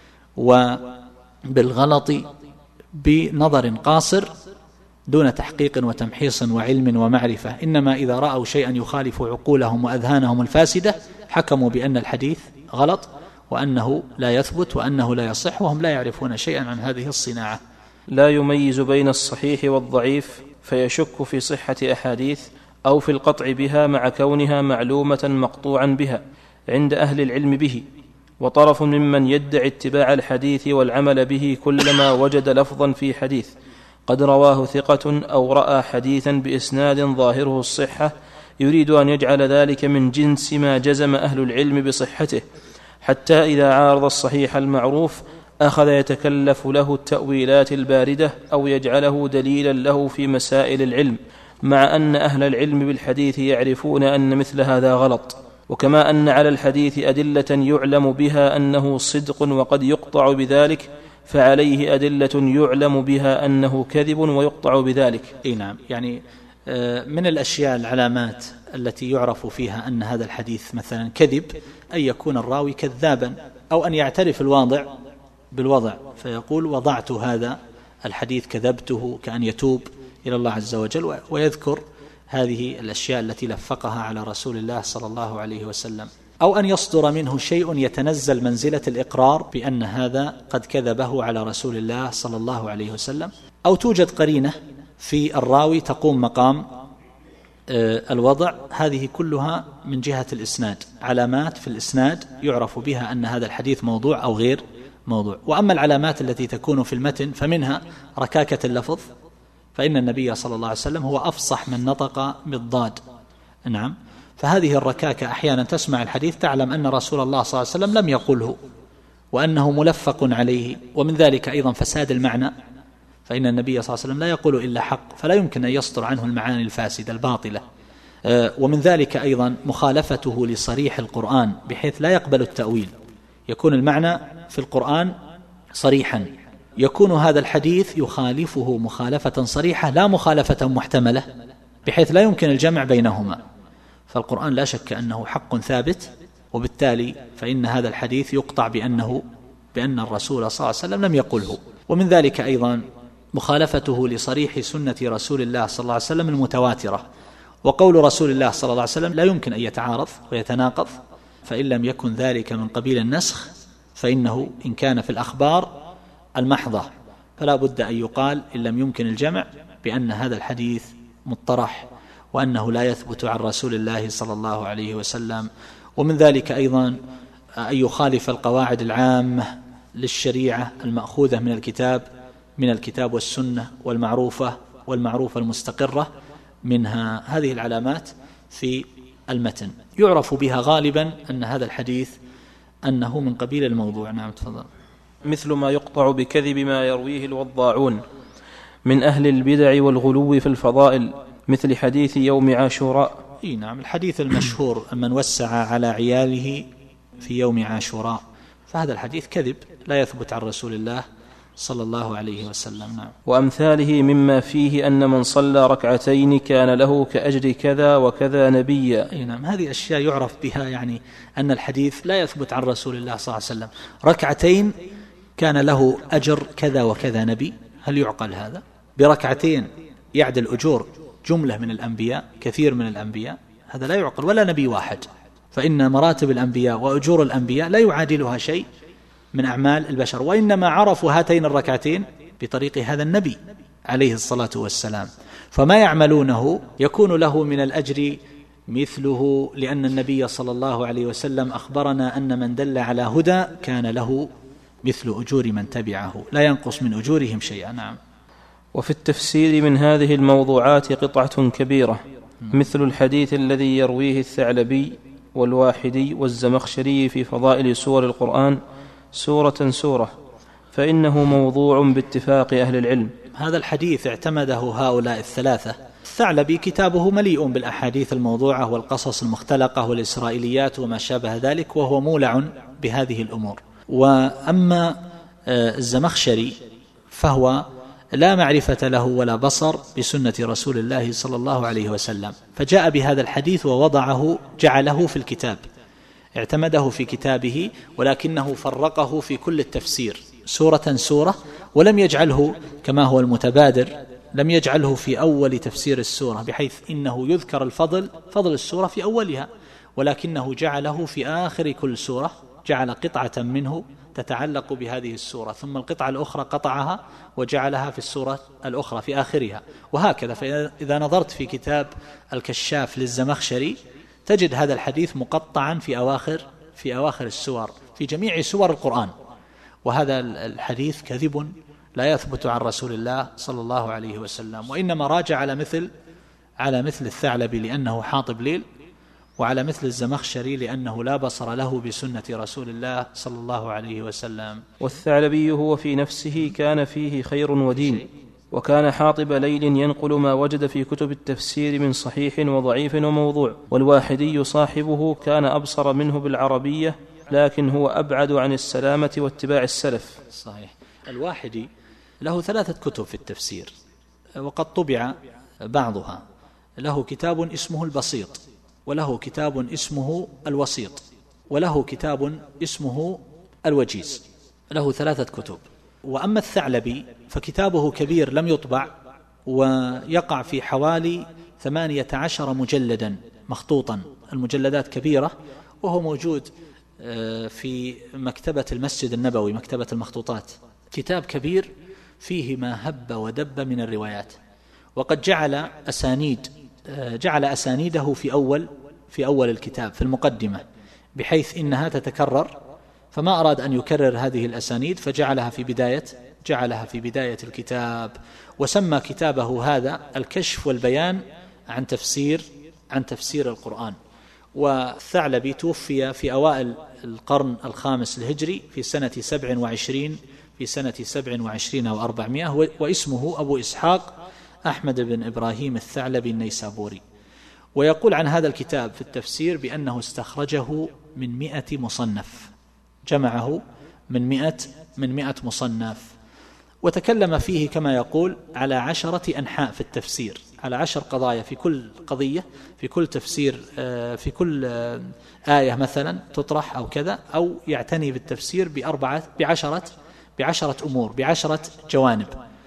وبالغلط بنظر قاصر دون تحقيق وتمحيص وعلم ومعرفة، إنما إذا رأوا شيئا يخالف عقولهم وأذهانهم الفاسدة حكموا بأن الحديث غلط وأنه لا يثبت وأنه لا يصح، وهم لا يعرفون شيئا عن هذه الصناعة. لا يميز بين الصحيح والضعيف فيشك في صحة أحاديث أو في القطع بها مع كونها معلومة مقطوعا بها عند أهل العلم به. وطرف ممن يدعي اتباع الحديث والعمل به كلما وجد لفظا في حديث قد رواه ثقة أو رأى حديثا بإسناد ظاهره الصحة يريد أن يجعل ذلك من جنس ما جزم أهل العلم بصحته، حتى إذا عارض الصحيح المعروف أخذ يتكلف له التأويلات الباردة أو يجعله دليلا له في مسائل العلم، مع أن أهل العلم بالحديث يعرفون أن مثل هذا غلط. وكما أن على الحديث أدلة يعلم بها أنه صدق وقد يقطع بذلك، فعليه أدلة يعلم بها أنه كذب ويقطع بذلك. نعم، يعني من الأشياء العلامات التي يعرف فيها أن هذا الحديث مثلا كذب أن يكون الراوي كذابا، أو أن يعترف الواضع بالوضع فيقول وضعت هذا الحديث كذبته، كأن يتوب إلى الله عز وجل ويذكر هذه الأشياء التي لفقها على رسول الله صلى الله عليه وسلم. أو أن يصدر منه شيء يتنزل منزلة الإقرار بأن هذا قد كذبه على رسول الله صلى الله عليه وسلم، أو توجد قرينة في الراوي تقوم مقام الوضع. هذه كلها من جهة الإسناد، علامات في الإسناد يعرف بها أن هذا الحديث موضوع أو غير موضوع. وأما العلامات التي تكون في المتن فمنها ركاكة اللفظ، فإن النبي صلى الله عليه وسلم هو أفصح من نطق بالضاد. نعم، فهذه الركاكة أحيانا تسمع الحديث تعلم أن رسول الله صلى الله عليه وسلم لم يقله وأنه ملفق عليه. ومن ذلك أيضا فساد المعنى، فإن النبي صلى الله عليه وسلم لا يقول إلا حق، فلا يمكن أن يصدر عنه المعاني الفاسدة الباطلة. ومن ذلك أيضا مخالفته لصريح القرآن بحيث لا يقبل التأويل، يكون المعنى في القرآن صريحا، يكون هذا الحديث يخالفه مخالفة صريحة لا مخالفة محتملة بحيث لا يمكن الجمع بينهما. فالقرآن لا شك أنه حق ثابت، وبالتالي فإن هذا الحديث يقطع بأن الرسول صلى الله عليه وسلم لم يقله. ومن ذلك أيضا مخالفته لصريح سنة رسول الله صلى الله عليه وسلم المتواترة. وقول رسول الله صلى الله عليه وسلم لا يمكن أن يتعارض ويتناقض، فإن لم يكن ذلك من قبيل النسخ فإنه إن كان في الأخبار المحضة فلا بد أن يقال إن لم يمكن الجمع بأن هذا الحديث مطرح وأنه لا يثبت عن رسول الله صلى الله عليه وسلم. ومن ذلك أيضا أن يخالف القواعد العامة للشريعة المأخوذة من الكتاب والسنة والمعروفة المستقرة. منها هذه العلامات في المتن يعرف بها غالبا أن هذا الحديث أنه من قبيل الموضوع. نعم تفضل. مثل ما يقطع بكذب ما يرويه الوضاعون من أهل البدع والغلو في الفضائل، مثل حديث يوم عاشوراء. نعم، الحديث المشهور من وسع على عياله في يوم عاشوراء، فهذا الحديث كذب لا يثبت عن رسول الله صلى الله عليه وسلم. نعم. وأمثاله مما فيه أن من صلى ركعتين كان له كأجر كذا وكذا نبيا. نعم، هذه أشياء يعرف بها يعني أن الحديث لا يثبت عن رسول الله صلى الله عليه وسلم. ركعتين كان له أجر كذا وكذا نبي، هل يعقل هذا؟ بركعتين يعدل أجور جملة من الأنبياء، كثير من الأنبياء، هذا لا يعقل، ولا نبي واحد. فإن مراتب الأنبياء وأجور الأنبياء لا يعادلها شيء من أعمال البشر، وإنما عرفوا هاتين الركعتين بطريق هذا النبي عليه الصلاة والسلام، فما يعملونه يكون له من الأجر مثله، لأن النبي صلى الله عليه وسلم أخبرنا أن من دل على هدى كان له مثل أجور من تبعه لا ينقص من أجورهم شيئا. نعم. وفي التفسير من هذه الموضوعات قطعة كبيرة، مثل الحديث الذي يرويه الثعلبي والواحدي والزمخشري في فضائل سور القرآن سورة سورة، فإنه موضوع باتفاق أهل العلم، هذا الحديث اعتمده هؤلاء الثلاثة. الثعلبي كتابه مليء بالأحاديث الموضوعة والقصص المختلقة والإسرائيليات وما شابه ذلك، وهو مولع بهذه الأمور. وأما الزمخشري فهو لا معرفة له ولا بصر بسنة رسول الله صلى الله عليه وسلم، فجاء بهذا الحديث ووضعه، جعله في الكتاب، اعتمده في كتابه، ولكنه فرقه في كل التفسير سورة سورة، ولم يجعله كما هو المتبادر، لم يجعله في أول تفسير السورة بحيث إنه يذكر فضل السورة في أولها، ولكنه جعله في آخر كل سورة، جعل قطعة منه تتعلق بهذه السورة، ثم القطعة الأخرى قطعها وجعلها في السورة الأخرى في آخرها، وهكذا. فإذا نظرت في كتاب الكشاف للزمخشري تجد هذا الحديث مقطعا في أواخر السور في جميع سور القرآن، وهذا الحديث كذب لا يثبت عن رسول الله صلى الله عليه وسلم، وإنما راجع على مثل الثعلبي لأنه حاطب ليل، وعلى مثل الزمخشري لأنه لا بصر له بسنة رسول الله صلى الله عليه وسلم. والثعلبي هو في نفسه كان فيه خير ودين، وكان حاطب ليل ينقل ما وجد في كتب التفسير من صحيح وضعيف وموضوع. والواحدي صاحبه كان أبصر منه بالعربية، لكن هو أبعد عن السلامة واتباع السلف. صحيح. الواحدي له 3 كتب في التفسير، وقد طبع بعضها. له كتاب اسمه البسيط، وله كتاب اسمه الوسيط، وله كتاب اسمه الوجيز، له 3 كتب. وأما الثعلبي فكتابه كبير لم يطبع، ويقع في حوالي 18 مجلدا مخطوطا، المجلدات كبيرة، وهو موجود في مكتبة المسجد النبوي، مكتبة المخطوطات، كتاب كبير فيه ما هب ودب من الروايات. وقد جعل أسانيده في أول الكتاب في المقدمة، بحيث إنها تتكرر، فما أراد أن يكرر هذه الأسانيد فجعلها في بداية الكتاب، وسمى كتابه هذا الكشف والبيان عن تفسير القرآن. والثعلبي توفي في أوائل القرن الخامس الهجري في سنة 27 أو 400، واسمه أبو إسحاق أحمد بن إبراهيم الثعلبي النيسابوري. ويقول عن هذا الكتاب في التفسير بأنه استخرجه من 100 مصنف، جمعه من 100 مصنف، وتكلم فيه كما يقول على 10 أنحاء في التفسير، على 10 قضايا، في كل قضية، في كل تفسير، في كل آية مثلا تطرح أو كذا، أو يعتني بالتفسير بعشرة أمور، ب10 جوانب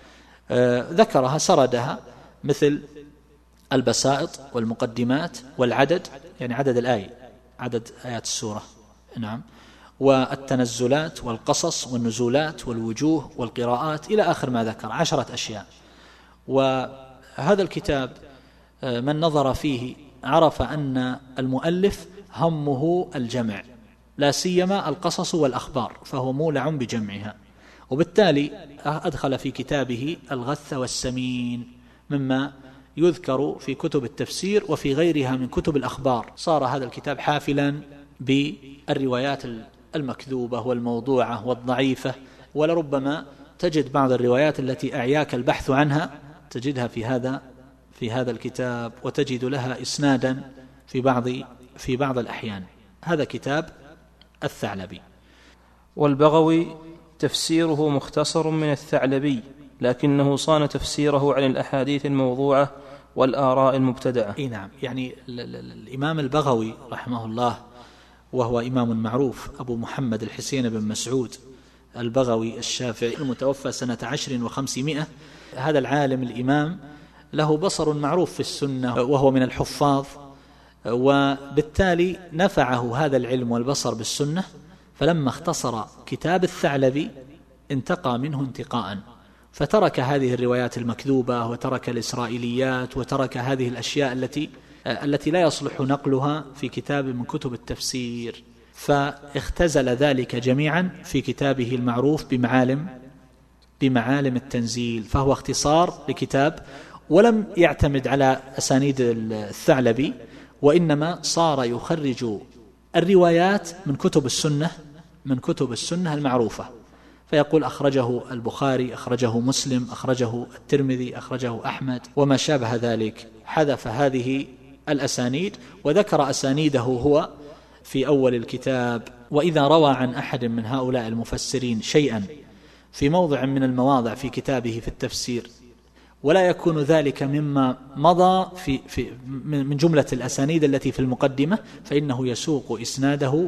ذكرها سردها، مثل البسائط والمقدمات والعدد، يعني عدد آيات السورة، نعم، والتنزلات والقصص والنزولات والوجوه والقراءات إلى آخر ما ذكر، 10 أشياء. وهذا الكتاب من نظر فيه عرف أن المؤلف همه الجمع، لا سيما القصص والأخبار، فهو مولع بجمعها، وبالتالي أدخل في كتابه الغث والسمين مما يذكر في كتب التفسير وفي غيرها من كتب الأخبار. صار هذا الكتاب حافلا بالروايات المكذوبة والموضوعة والضعيفة، ولربما تجد بعض الروايات التي أعياك البحث عنها تجدها في هذا الكتاب، وتجد لها إسنادا في بعض الأحيان. هذا كتاب الثعلبي. والبغوي تفسيره مختصر من الثعلبي، لكنه صان تفسيره عن الأحاديث الموضوعة والآراء المبتدعة. نعم، يعني الإمام البغوي رحمه الله، وهو إمام معروف، أبو محمد الحسين بن مسعود البغوي الشافعي المتوفى سنة 10 و500، هذا العالم الإمام له بصر معروف في السنة، وهو من الحفاظ، وبالتالي نفعه هذا العلم والبصر بالسنة، فلما اختصر كتاب الثعلبي انتقى منه انتقاء، فترك هذه الروايات المكذوبة، وترك الإسرائيليات، وترك هذه الأشياء التي لا يصلح نقلها في كتاب من كتب التفسير، فاختزل ذلك جميعا في كتابه المعروف بمعالم التنزيل، فهو اختصار لكتاب، ولم يعتمد على أسانيد الثعلبي، وإنما صار يخرج الروايات من كتب السنة المعروفة، فيقول أخرجه البخاري، أخرجه مسلم، أخرجه الترمذي، أخرجه أحمد وما شابه ذلك. حذف هذه الأسانيد وذكر أسانيده هو في أول الكتاب. وإذا روى عن أحد من هؤلاء المفسرين شيئا في موضع من المواضع في كتابه في التفسير ولا يكون ذلك مما مضى من جملة الأسانيد التي في المقدمة، فإنه يسوق إسناده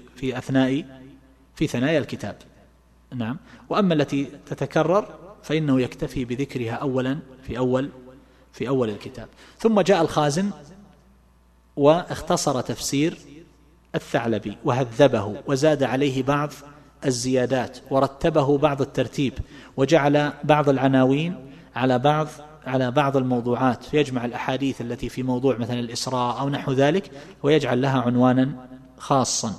في ثنايا الكتاب. نعم. وأما التي تتكرر فإنه يكتفي بذكرها أولا في أول الكتاب. ثم جاء الخازن واختصر تفسير الثعلبي وهذبه وزاد عليه بعض الزيادات ورتبه بعض الترتيب وجعل بعض العناوين على بعض الموضوعات، فيجمع الأحاديث التي في موضوع مثلا الإسراء أو نحو ذلك ويجعل لها عنوانا خاصا.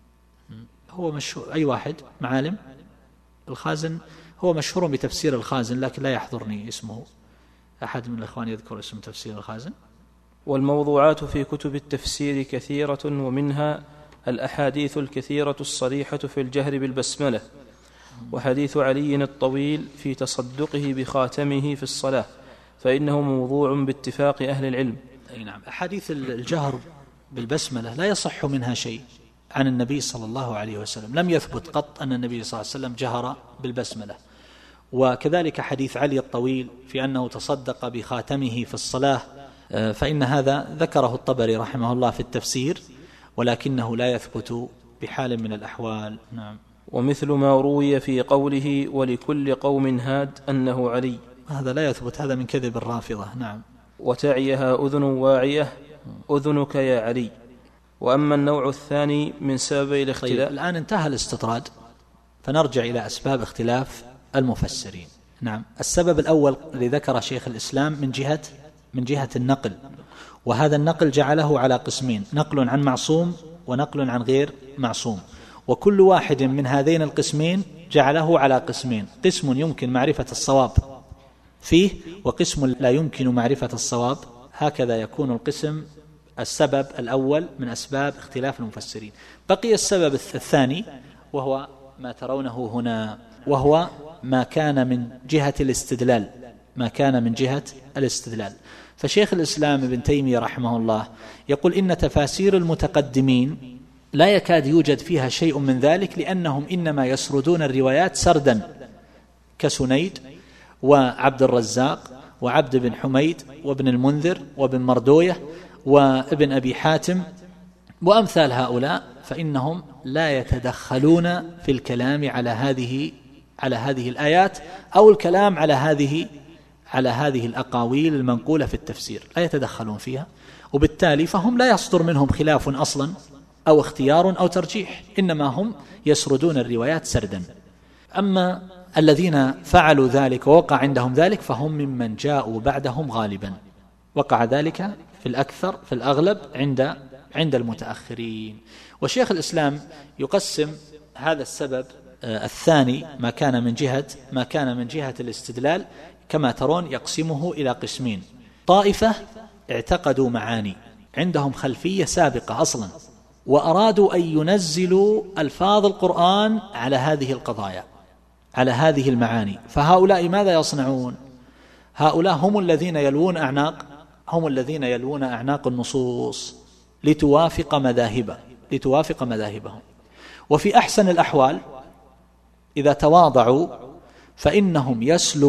هو مشهور، أي واحد معالم الخازن هو مشهور بتفسير الخازن، لكن لا يحضرني اسمه. أحد من الإخوان يذكر اسم تفسير الخازن؟ والموضوعات في كتب التفسير كثيرة، ومنها الأحاديث الكثيرة الصريحة في الجهر بالبسملة، وحديث علي الطويل في تصدقه بخاتمه في الصلاة، فإنه موضوع باتفاق أهل العلم. أي نعم. أحاديث الجهر بالبسملة لا يصح منها شيء عن النبي صلى الله عليه وسلم، لم يثبت قط أن النبي صلى الله عليه وسلم جهر بالبسملة. وكذلك حديث علي الطويل في أنه تصدق بخاتمه في الصلاة، فإن هذا ذكره الطبري رحمه الله في التفسير، ولكنه لا يثبت بحال من الأحوال. نعم. ومثل ما روي في قوله ولكل قوم هاد أنه علي، هذا لا يثبت، هذا من كذب الرافضة. نعم. وتعيها أذن واعية أذنك يا علي. وأما النوع الثاني من سببي الاختلاف. طيب، الآن انتهى الاستطراد، فنرجع إلى أسباب اختلاف المفسرين. نعم. السبب الأول الذي ذكر شيخ الإسلام من جهة النقل، وهذا النقل جعله على قسمين: نقل عن معصوم ونقل عن غير معصوم، وكل واحد من هذين القسمين جعله على قسمين: قسم يمكن معرفة الصواب فيه، وقسم لا يمكن معرفة الصواب. هكذا يكون السبب الأول من أسباب اختلاف المفسرين. بقي السبب الثاني، وهو ما ترونه هنا، وهو ما كان من جهة الاستدلال. فشيخ الإسلام ابن تيمية رحمه الله يقول إن تفاسير المتقدمين لا يكاد يوجد فيها شيء من ذلك، لأنهم إنما يسردون الروايات سردا، كسنيد وعبد الرزاق وعبد بن حميد وابن المنذر وابن مردوية وابن أبي حاتم وأمثال هؤلاء، فإنهم لا يتدخلون في الكلام على هذه الآيات أو الكلام على هذه الأقاويل المنقولة في التفسير، لا يتدخلون فيها، وبالتالي فهم لا يصدر منهم خلاف أصلا أو اختيار أو ترجيح، إنما هم يسردون الروايات سردا. أما الذين فعلوا ذلك ووقع عندهم ذلك فهم ممن جاءوا بعدهم غالبا، وقع ذلك في الأغلب عند المتأخرين. وشيخ الإسلام يقسم هذا السبب الثاني ما كان من جهة الاستدلال كما ترون يقسمه إلى قسمين: طائفة اعتقدوا معاني، عندهم خلفية سابقة أصلا، وأرادوا أن ينزلوا ألفاظ القرآن على هذه القضايا، على هذه المعاني. فهؤلاء ماذا يصنعون؟ هؤلاء هم الذين يلوون أعناق النصوص لتوافق مذاهبهم. وفي أحسن الأحوال إذا تواضعوا فإنهم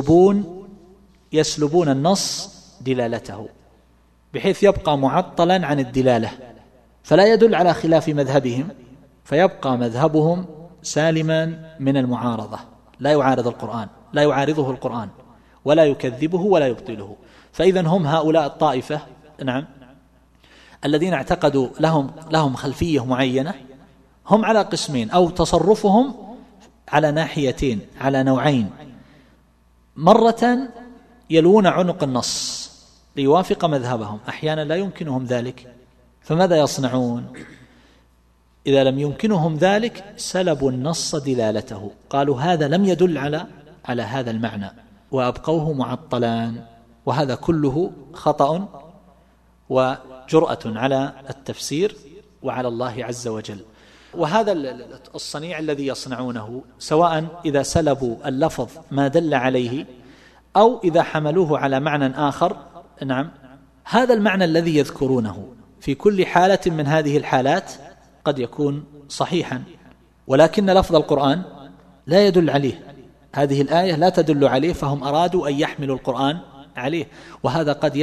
يسلبون النص دلالته، بحيث يبقى معطلا عن الدلالة، فلا يدل على خلاف مذهبهم، فيبقى مذهبهم سالما من المعارضة، لا يعارضه القرآن ولا يكذبه ولا يبطله. فإذا هم هؤلاء الطائفة، نعم، الذين اعتقدوا لهم خلفية معينة، هم على قسمين، أو تصرفهم على ناحيتين، على نوعين: مرة يلوون عنق النص ليوافق مذهبهم، أحيانا لا يمكنهم ذلك، فماذا يصنعون؟ إذا لم يمكنهم ذلك سلبوا النص دلالته، قالوا هذا لم يدل على هذا المعنى وأبقوه معطلان، وهذا كله خطأ وجرأة على التفسير وعلى الله عز وجل. وهذا الصنيع الذي يصنعونه، سواء إذا سلبوا اللفظ ما دل عليه أو إذا حملوه على معنى آخر، نعم، هذا المعنى الذي يذكرونه في كل حالة من هذه الحالات قد يكون صحيحا، ولكن لفظ القرآن لا يدل عليه، هذه الآية لا تدل عليه، فهم أرادوا أن يحملوا القرآن عليه. وهذا قد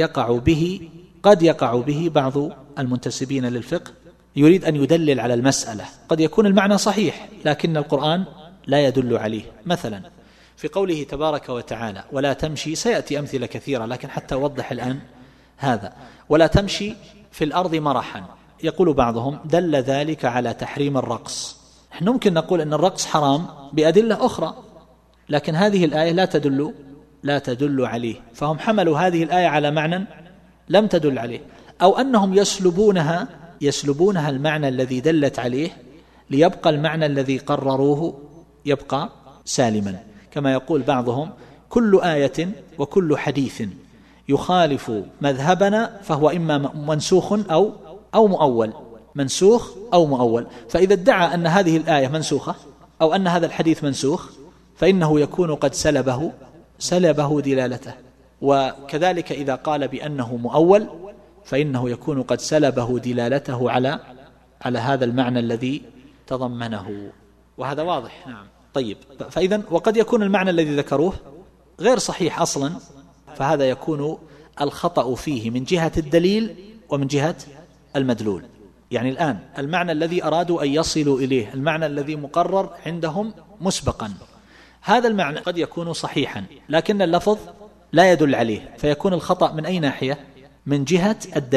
يقع به بعض المنتسبين للفقه، يريد أن يدلل على المسألة، قد يكون المعنى صحيح لكن القرآن لا يدل عليه. مثلا في قوله تبارك وتعالى ولا تمشي، سيأتي أمثلة كثيرة لكن حتى أوضح الآن هذا، ولا تمشي في الأرض مرحا، يقول بعضهم دل ذلك على تحريم الرقص. نحن ممكن نقول أن الرقص حرام بأدلة أخرى، لكن هذه الآية لا تدل عليه، فهم حملوا هذه الآية على معنى لم تدل عليه، أو أنهم يسلبونها المعنى الذي دلت عليه ليبقى المعنى الذي قرروه يبقى سالما، كما يقول بعضهم كل آية وكل حديث يخالف مذهبنا فهو إما منسوخ أو مؤول، منسوخ أو مؤول. فإذا ادعى أن هذه الآية منسوخة أو أن هذا الحديث منسوخ فإنه يكون قد سلبه دلالته، وكذلك إذا قال بأنه مؤول فإنه يكون قد سلبه دلالته على هذا المعنى الذي تضمنه، وهذا واضح. نعم. طيب، فإذا وقد يكون المعنى الذي ذكروه غير صحيح أصلا، فهذا يكون الخطأ فيه من جهة الدليل ومن جهة المدلول. يعني الآن المعنى الذي أرادوا أن يصلوا إليه، المعنى الذي مقرر عندهم مسبقا، هذا المعنى قد يكون صحيحا لكن اللفظ لا يدل عليه، فيكون الخطأ من أي ناحية؟ من جهة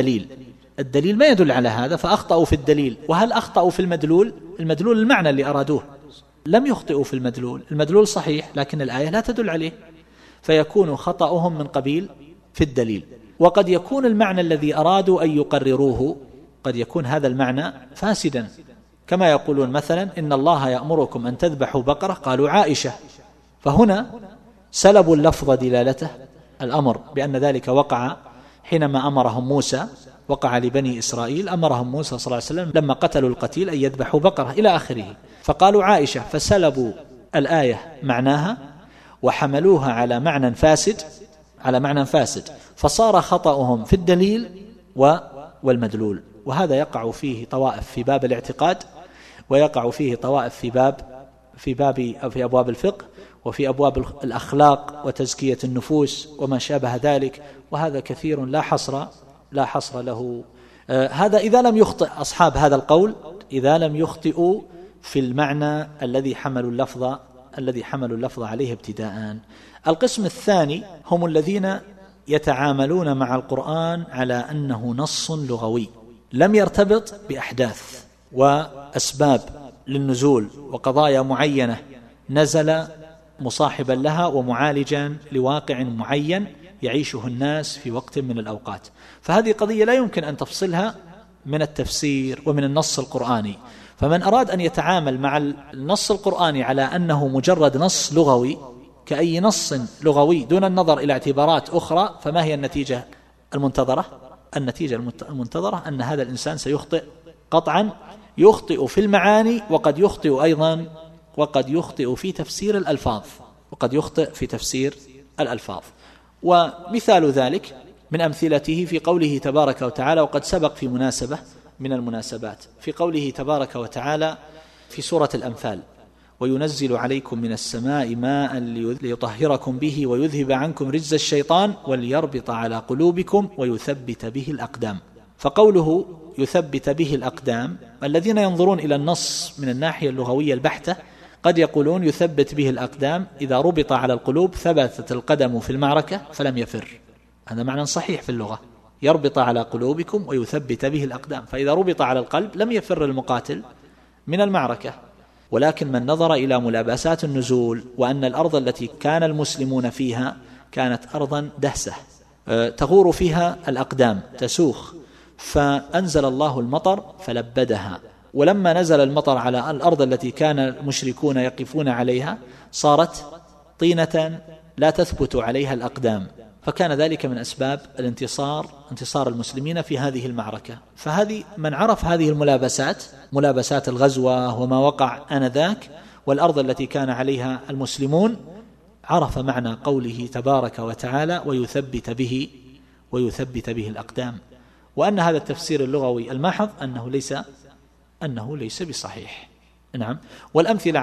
الدليل ما يدل على هذا فأخطأوا في الدليل. وهل أخطأوا في المدلول المعنى اللي أرادوه؟ لم يخطئوا في المدلول صحيح لكن الآية لا تدل عليه، فيكون خطأهم من قبيل في الدليل. وقد يكون المعنى الذي أرادوا أن يقرروه قد يكون هذا المعنى فاسدا، كما يقولون مثلا إن الله يأمركم أن تذبحوا بقرة، قالوا عائشة، فهنا سلبوا اللفظ دلالته، الأمر بأن ذلك وقع حينما أمرهم موسى، وقع لبني إسرائيل، أمرهم موسى صلى الله عليه وسلم لما قتلوا القتيل أن يذبحوا بقرة إلى آخره، فقالوا عائشة، فسلبوا الآية معناها وحملوها على معنى فاسد، فصار خطأهم في الدليل والمدلول. وهذا يقع فيه طوائف في باب الاعتقاد، ويقع فيه طوائف في أبواب الفقه، وفي أبواب الأخلاق وتزكية النفوس وما شابه ذلك، وهذا كثير لا حصر له. هذا إذا لم يخطئ أصحاب هذا القول، إذا لم يخطئوا في المعنى الذي حملوا اللفظ عليه ابتداء. القسم الثاني هم الذين يتعاملون مع القرآن على أنه نص لغوي لم يرتبط بأحداث وأسباب للنزول وقضايا معينة نزل مصاحبا لها ومعالجا لواقع معين يعيشه الناس في وقت من الأوقات، فهذه قضية لا يمكن أن تفصلها من التفسير ومن النص القرآني. فمن أراد أن يتعامل مع النص القرآني على أنه مجرد نص لغوي كأي نص لغوي دون النظر إلى اعتبارات أخرى، فما هي النتيجة المنتظرة؟ النتيجة المنتظرة أن هذا الإنسان سيخطئ قطعا، يخطئ في المعاني، وقد يخطئ في تفسير الألفاظ. ومثال ذلك من أمثلته في قوله تبارك وتعالى، وقد سبق في مناسبة من المناسبات، في قوله تبارك وتعالى في سورة الأنفال: وينزل عليكم من السماء ماء ليطهركم به ويذهب عنكم رجز الشيطان وليربط على قلوبكم ويثبت به الأقدام. فقوله يثبت به الأقدام، الذين ينظرون إلى النص من الناحية اللغوية البحتة قد يقولون يثبت به الأقدام، إذا ربط على القلوب ثبتت القدم في المعركة فلم يفر، هذا معنى صحيح في اللغة، يربط على قلوبكم ويثبت به الأقدام، فإذا ربط على القلب لم يفر المقاتل من المعركة. ولكن من نظر إلى ملابسات النزول وأن الأرض التي كان المسلمون فيها كانت أرضا دهسة تغور فيها الأقدام تسوخ، فأنزل الله المطر فلبدها، ولما نزل المطر على الأرض التي كان المشركون يقفون عليها صارت طينة لا تثبت عليها الأقدام، فكان ذلك من أسباب انتصار المسلمين في هذه المعركة. فهذه من عرف هذه ملابسات الغزوة وما وقع آنذاك والأرض التي كان عليها المسلمون، عرف معنى قوله تبارك وتعالى ويثبت به الأقدام، وأن هذا التفسير اللغوي المحض أنه ليس بصحيح. نعم. والأمثلة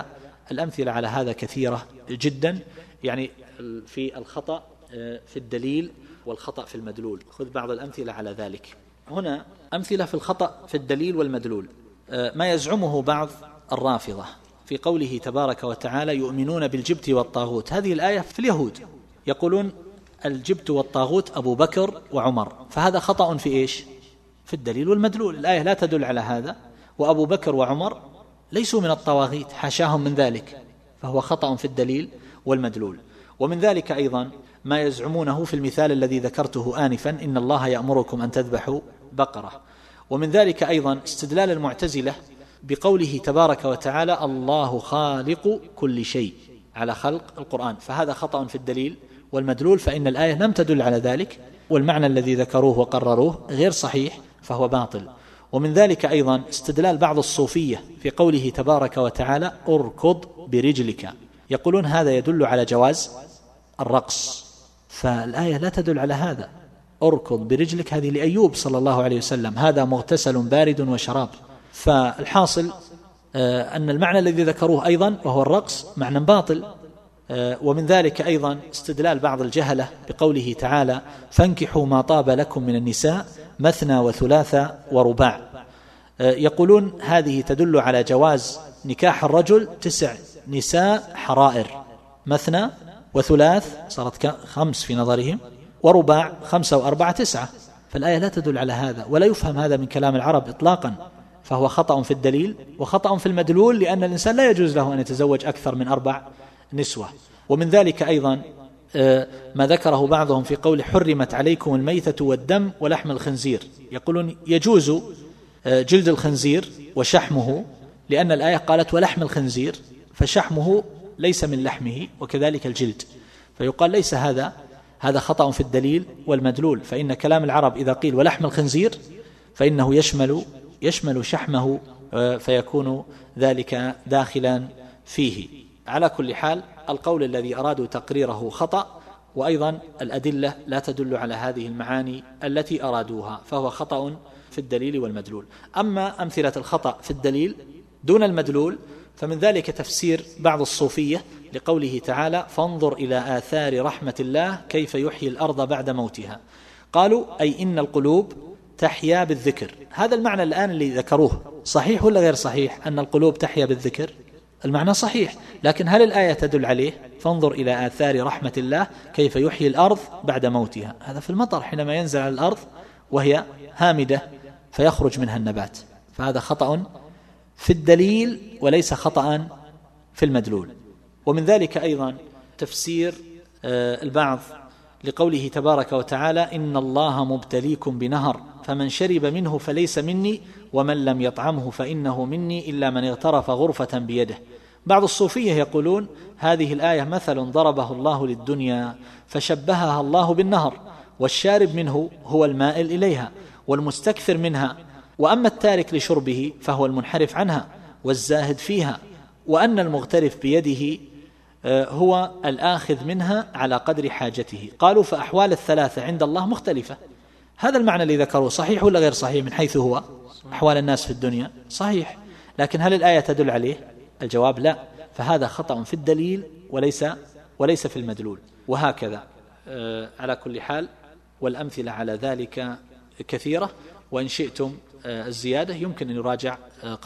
على هذا كثيرة جدا، يعني في الخطأ في الدليل والخطأ في المدلول. خذ بعض الأمثلة على ذلك. هنا أمثلة في الخطأ في الدليل والمدلول. ما يزعمه بعض الرافضة في قوله تبارك وتعالى يؤمنون بالجبت والطاغوت. هذه الآية في اليهود يقولون الجبت والطاغوت أبو بكر وعمر، فهذا خطأ في إيش؟ في الدليل والمدلول. الآية لا تدل على هذا، وأبو بكر وعمر ليسوا من الطواغيت، حاشاهم من ذلك، فهو خطأ في الدليل والمدلول. ومن ذلك أيضا ما يزعمونه في المثال الذي ذكرته آنفا، إن الله يأمركم أن تذبحوا بقرة. ومن ذلك أيضا استدلال المعتزلة بقوله تبارك وتعالى الله خالق كل شيء على خلق القرآن، فهذا خطأ في الدليل والمدلول، فإن الآية لم تدل على ذلك، والمعنى الذي ذكروه وقرروه غير صحيح فهو باطل. ومن ذلك أيضا استدلال بعض الصوفية في قوله تبارك وتعالى أركض برجلك، يقولون هذا يدل على جواز الرقص، فالآية لا تدل على هذا. أركض برجلك هذه لأيوب صلى الله عليه وسلم، هذا مغتسل بارد وشراب. فالحاصل أن المعنى الذي ذكروه أيضا وهو الرقص معنى باطل. ومن ذلك أيضا استدلال بعض الجهلة بقوله تعالى فانكحوا ما طاب لكم من النساء مثنى وثلاث ورباع، يقولون هذه تدل على جواز نكاح الرجل 9 نساء حرائر، مثنى وثلاث صارت 5 في نظرهم، ورباع 5 و4 9، فالآية لا تدل على هذا، ولا يفهم هذا من كلام العرب إطلاقا، فهو خطأ في الدليل وخطأ في المدلول، لأن الإنسان لا يجوز له أن يتزوج أكثر من 4 نسوة. ومن ذلك أيضا ما ذكره بعضهم في قول حرمت عليكم الميتة والدم ولحم الخنزير، يقولون يجوز جلد الخنزير وشحمه، لأن الآية قالت ولحم الخنزير، فشحمه ليس من لحمه وكذلك الجلد، فيقال ليس هذا خطأ في الدليل والمدلول، فإن كلام العرب إذا قيل ولحم الخنزير فإنه يشمل شحمه، فيكون ذلك داخلا فيه. على كل حال القول الذي أرادوا تقريره خطأ، وأيضا الأدلة لا تدل على هذه المعاني التي أرادوها، فهو خطأ في الدليل والمدلول. أما أمثلة الخطأ في الدليل دون المدلول فمن ذلك تفسير بعض الصوفية لقوله تعالى فانظر إلى آثار رحمة الله كيف يحيي الأرض بعد موتها، قالوا أي إن القلوب تحيا بالذكر. هذا المعنى الآن اللي ذكروه صحيح ولا غير صحيح؟ أن القلوب تحيا بالذكر، المعنى صحيح، لكن هل الآية تدل عليه؟ فانظر إلى آثار رحمة الله كيف يحيي الأرض بعد موتها، هذا في المطر حينما ينزل على الأرض وهي هامدة فيخرج منها النبات، فهذا خطأ في الدليل وليس خطأ في المدلول. ومن ذلك أيضا تفسير البعض لقوله تبارك وتعالى إن الله مبتليكم بنهر فمن شرب منه فليس مني ومن لم يطعمه فإنه مني إلا من اغترف غرفة بيده. بعض الصوفية يقولون هذه الآية مثل ضربه الله للدنيا فشبهها الله بالنهر، والشارب منه هو المائل إليها والمستكثر منها، وأما التارك لشربه فهو المنحرف عنها والزاهد فيها، وأن المغترف بيده هو الآخذ منها على قدر حاجته. قالوا فأحوال الثلاثة عند الله مختلفة. هذا المعنى اللي ذكروه صحيح ولا غير صحيح من حيث هو أحوال الناس في الدنيا؟ صحيح، لكن هل الآية تدل عليه؟ الجواب لا، فهذا خطأ في الدليل وليس في المدلول، وهكذا. على كل حال والأمثلة على ذلك كثيرة، وإن شئتم الزيادة يمكن أن يراجع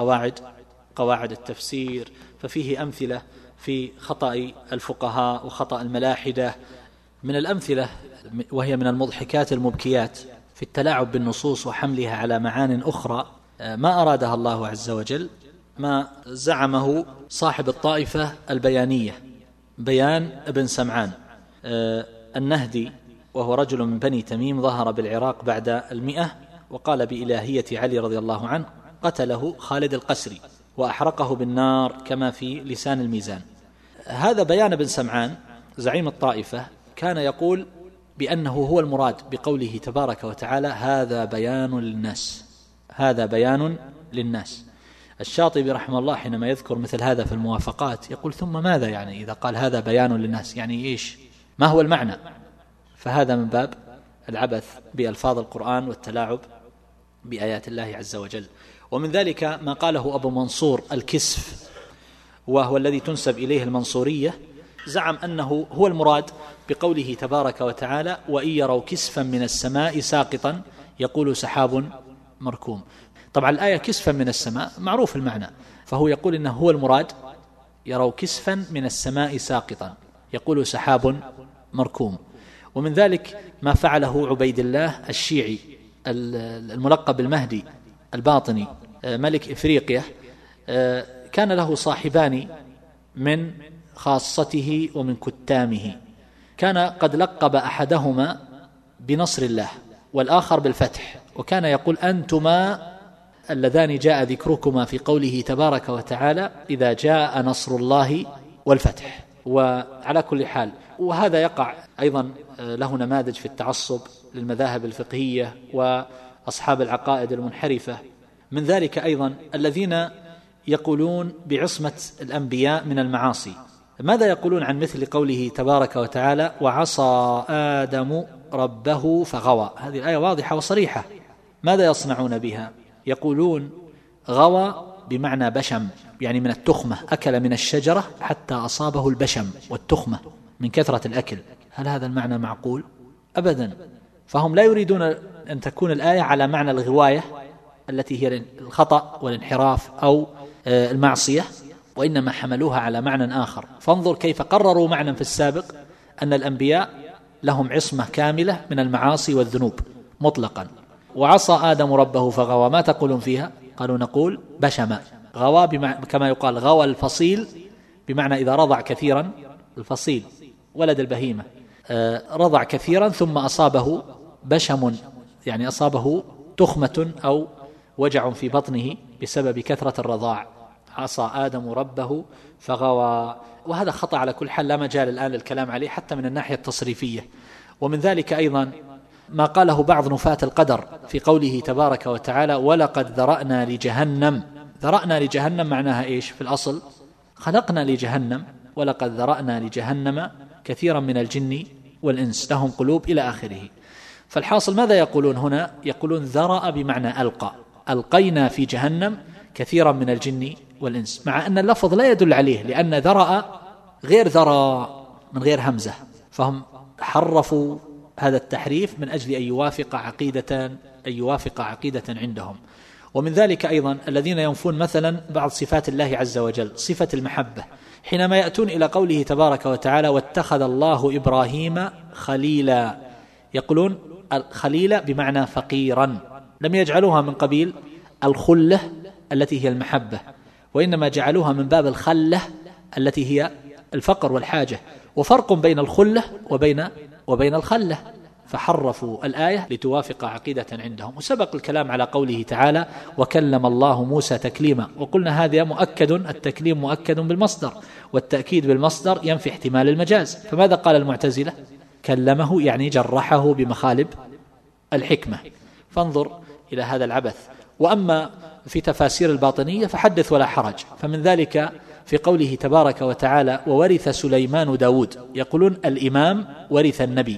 قواعد التفسير، ففيه أمثلة في خطأ الفقهاء وخطأ الملاحدة. من الأمثلة وهي من المضحكات المبكيات في التلاعب بالنصوص وحملها على معان أخرى ما أرادها الله عز وجل، ما زعمه صاحب الطائفة البيانية بيان ابن سمعان النهدي، وهو رجل من بني تميم ظهر بالعراق بعد 100 وقال بإلهية علي رضي الله عنه، قتله خالد القسري وأحرقه بالنار كما في لسان الميزان. هذا بيان ابن سمعان زعيم الطائفة كان يقول بأنه هو المراد بقوله تبارك وتعالى هذا بيان للناس، هذا بيان للناس. الشاطبي رحمه الله حينما يذكر مثل هذا في الموافقات يقول ثم ماذا يعني إذا قال هذا بيان للناس، يعني إيش، ما هو المعنى؟ فهذا من باب العبث بألفاظ القرآن والتلاعب بآيات الله عز وجل. ومن ذلك ما قاله أبو منصور الكسف، وهو الذي تنسب إليه المنصورية، زعم أنه هو المراد بقوله تبارك وتعالى وإن يروا كسفا من السماء ساقطا يقول سحاب مركوم. طبعا الآية كسفا من السماء معروف المعنى، فهو يقول إنه هو المراد يروا كسفا من السماء ساقطا يقول سحاب مركوم. ومن ذلك ما فعله عبيد الله الشيعي الملقب بالمهدي الباطني ملك إفريقيا، كان له صاحبان من خاصته ومن كتامه، كان قد لقب أحدهما بنصر الله والآخر بالفتح، وكان يقول أنتما اللذان جاء ذكركما في قوله تبارك وتعالى إذا جاء نصر الله والفتح. وعلى كل حال، وهذا يقع أيضا له نماذج في التعصب للمذاهب الفقهية وأصحاب العقائد المنحرفة. من ذلك أيضا الذين يقولون بعصمة الأنبياء من المعاصي. ماذا يقولون عن مثل قوله تبارك وتعالى وعصى آدم ربه فغوى؟ هذه الآية واضحة وصريحة. ماذا يصنعون بها؟ يقولون غوى بمعنى بشم، يعني من التخمة، أكل من الشجرة حتى أصابه البشم والتخمة من كثرة الأكل. هل هذا المعنى معقول؟ أبدا. فهم لا يريدون أن تكون الآية على معنى الغواية التي هي الخطأ والانحراف أو المعصية، وإنما حملوها على معنى آخر. فانظر كيف قرروا معنى في السابق أن الأنبياء لهم عصمة كاملة من المعاصي والذنوب مطلقا. وعصى آدم ربه فغوى، ما تقولون فيها؟ قالوا نقول بشم. غوى كما يقال غوى الفصيل، بمعنى إذا رضع كثيرا، الفصيل ولد البهيمة رضع كثيرا ثم أصابه بشم، يعني أصابه تخمة أو وجع في بطنه بسبب كثرة الرضاع. عصى آدم ربه فغوى. وهذا خطأ على كل حال، لا مجال الآن للكلام عليه حتى من الناحية التصريفية. ومن ذلك أيضا ما قاله بعض نفاة القدر في قوله تبارك وتعالى ولقد ذرأنا لجهنم. ذرأنا لجهنم معناها إيش في الأصل؟ خلقنا لجهنم، ولقد ذرأنا لجهنم كثيرا من الجن والإنس لهم قلوب إلى آخره. فالحاصل ماذا يقولون هنا؟ يقولون ذرأ بمعنى ألقى، ألقينا في جهنم كثيرا من الجن والإنس، مع أن اللفظ لا يدل عليه، لأن ذرأ غير ذرى من غير همزة، فهم حرفوا هذا التحريف من أجل أن يوافق عقيدة عندهم. ومن ذلك أيضا الذين ينفون مثلا بعض صفات الله عز وجل، صفة المحبة، حينما يأتون إلى قوله تبارك وتعالى واتخذ الله إبراهيم خليلا، يقولون الخليل بمعنى فقيرا، لم يجعلوها من قبيل الخلة التي هي المحبة، وإنما جعلوها من باب الخلة التي هي الفقر والحاجة، وفرق بين الخلة وبين الخلة، فحرفوا الآية لتوافق عقيدة عندهم. وسبق الكلام على قوله تعالى وكلم الله موسى تكليما، وقلنا هذا مؤكد، التكليم مؤكد بالمصدر، والتأكيد بالمصدر ينفي احتمال المجاز. فماذا قال المعتزلة؟ كلمه يعني جرحه بمخالب الحكمة. فانظر إلى هذا العبث. وأما في تفاسير الباطنية فحدث ولا حرج. فمن ذلك في قوله تبارك وتعالى وورث سليمان داود، يقولون الإمام ورث النبي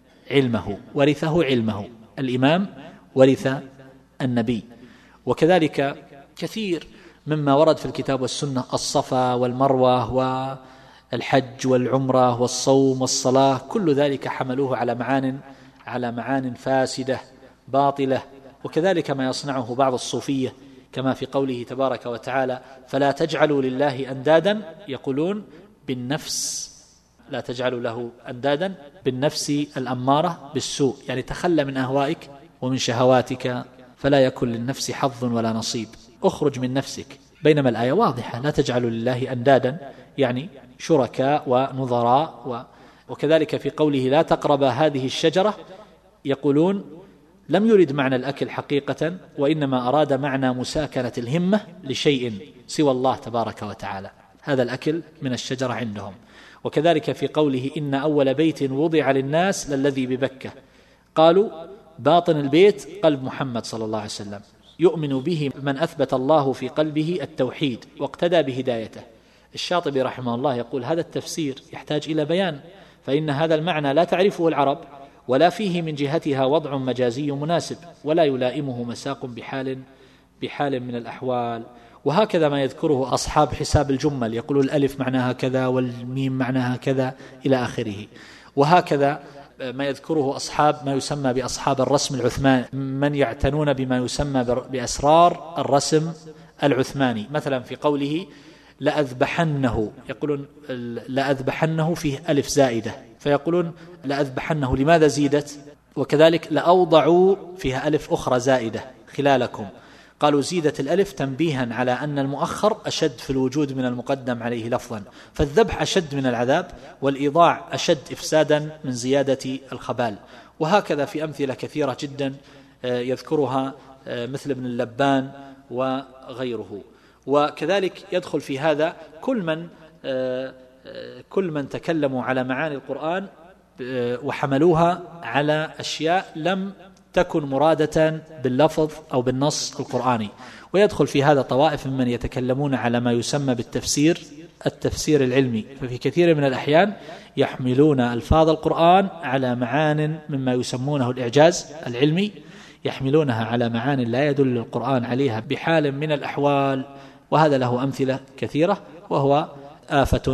ورثه علمه، الإمام ورث النبي. وكذلك كثير مما ورد في الكتاب والسنة، الصفا والمروة والحج والعمرة والصوم والصلاة، كل ذلك حملوه على معان فاسدة باطلة. وكذلك ما يصنعه بعض الصوفية كما في قوله تبارك وتعالى فلا تجعلوا لله أندادا، يقولون بالنفس، لا تجعلوا له أندادا بالنفس الأمارة بالسوء، يعني تخلى من أهوائك ومن شهواتك فلا يكن للنفس حظ ولا نصيب، اخرج من نفسك. بينما الآية واضحة لا تجعلوا لله أندادا يعني شركاء ونظراء. وكذلك في قوله لا تقرب هذه الشجرة، يقولون لم يرد معنى الأكل حقيقة، وإنما أراد معنى مساكنة الهمة لشيء سوى الله تبارك وتعالى، هذا الأكل من الشجرة عندهم. وكذلك في قوله إن أول بيت وضع للناس للذي ببكة، قالوا باطن البيت قلب محمد صلى الله عليه وسلم، يؤمن به من أثبت الله في قلبه التوحيد واقتدى بهدايته. الشاطبي رحمه الله يقول هذا التفسير يحتاج إلى بيان، فإن هذا المعنى لا تعرفه العرب ولا فيه من جهتها وضع مجازي مناسب ولا يلائمه مساق بحال من الأحوال. وهكذا ما يذكره أصحاب حساب الجمل، يقولون الألف معناها كذا والميم معناها كذا إلى آخره. وهكذا ما يذكره أصحاب ما يسمى بأصحاب الرسم العثماني، من يعتنون بما يسمى بأسرار الرسم العثماني. مثلا في قوله لأذبحنه، يقولون لأذبحنه فيه ألف زائدة، فيقولون لأذبحنه لماذا زيدت؟ وكذلك لأوضعوا فيها ألف أخرى زائدة خلالكم، قالوا زيدت الألف تنبيها على أن المؤخر أشد في الوجود من المقدم عليه لفظا، فالذبح أشد من العذاب، والإيضاع أشد إفسادا من زيادة الخبال. وهكذا في أمثلة كثيرة جدا يذكرها مثل ابن اللبان وغيره. وكذلك يدخل في هذا كل من تكلموا على معاني القرآن وحملوها على أشياء لم تكن مرادة باللفظ أو بالنص القرآني. ويدخل في هذا طوائف ممن يتكلمون على ما يسمى التفسير العلمي، ففي كثير من الأحيان يحملون ألفاظ القرآن على معان مما يسمونه الإعجاز العلمي، يحملونها على معان لا يدل القرآن عليها بحال من الأحوال. وهذا له أمثلة كثيرة، وهو آفة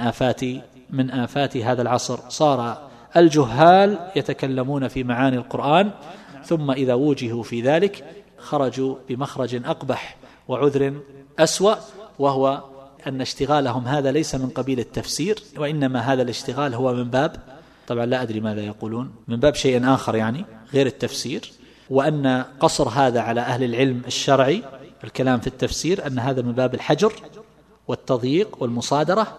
من آفات هذا العصر. صار الجهال يتكلمون في معاني القرآن، ثم إذا وجهوا في ذلك خرجوا بمخرج أقبح وعذر أسوأ، وهو أن اشتغالهم هذا ليس من قبيل التفسير، وإنما هذا الاشتغال هو من باب، طبعا لا أدري ماذا يقولون، من باب شيء آخر يعني غير التفسير. وأن قصر هذا على أهل العلم الشرعي الكلام في التفسير أن هذا من باب الحجر والتضييق والمصادرة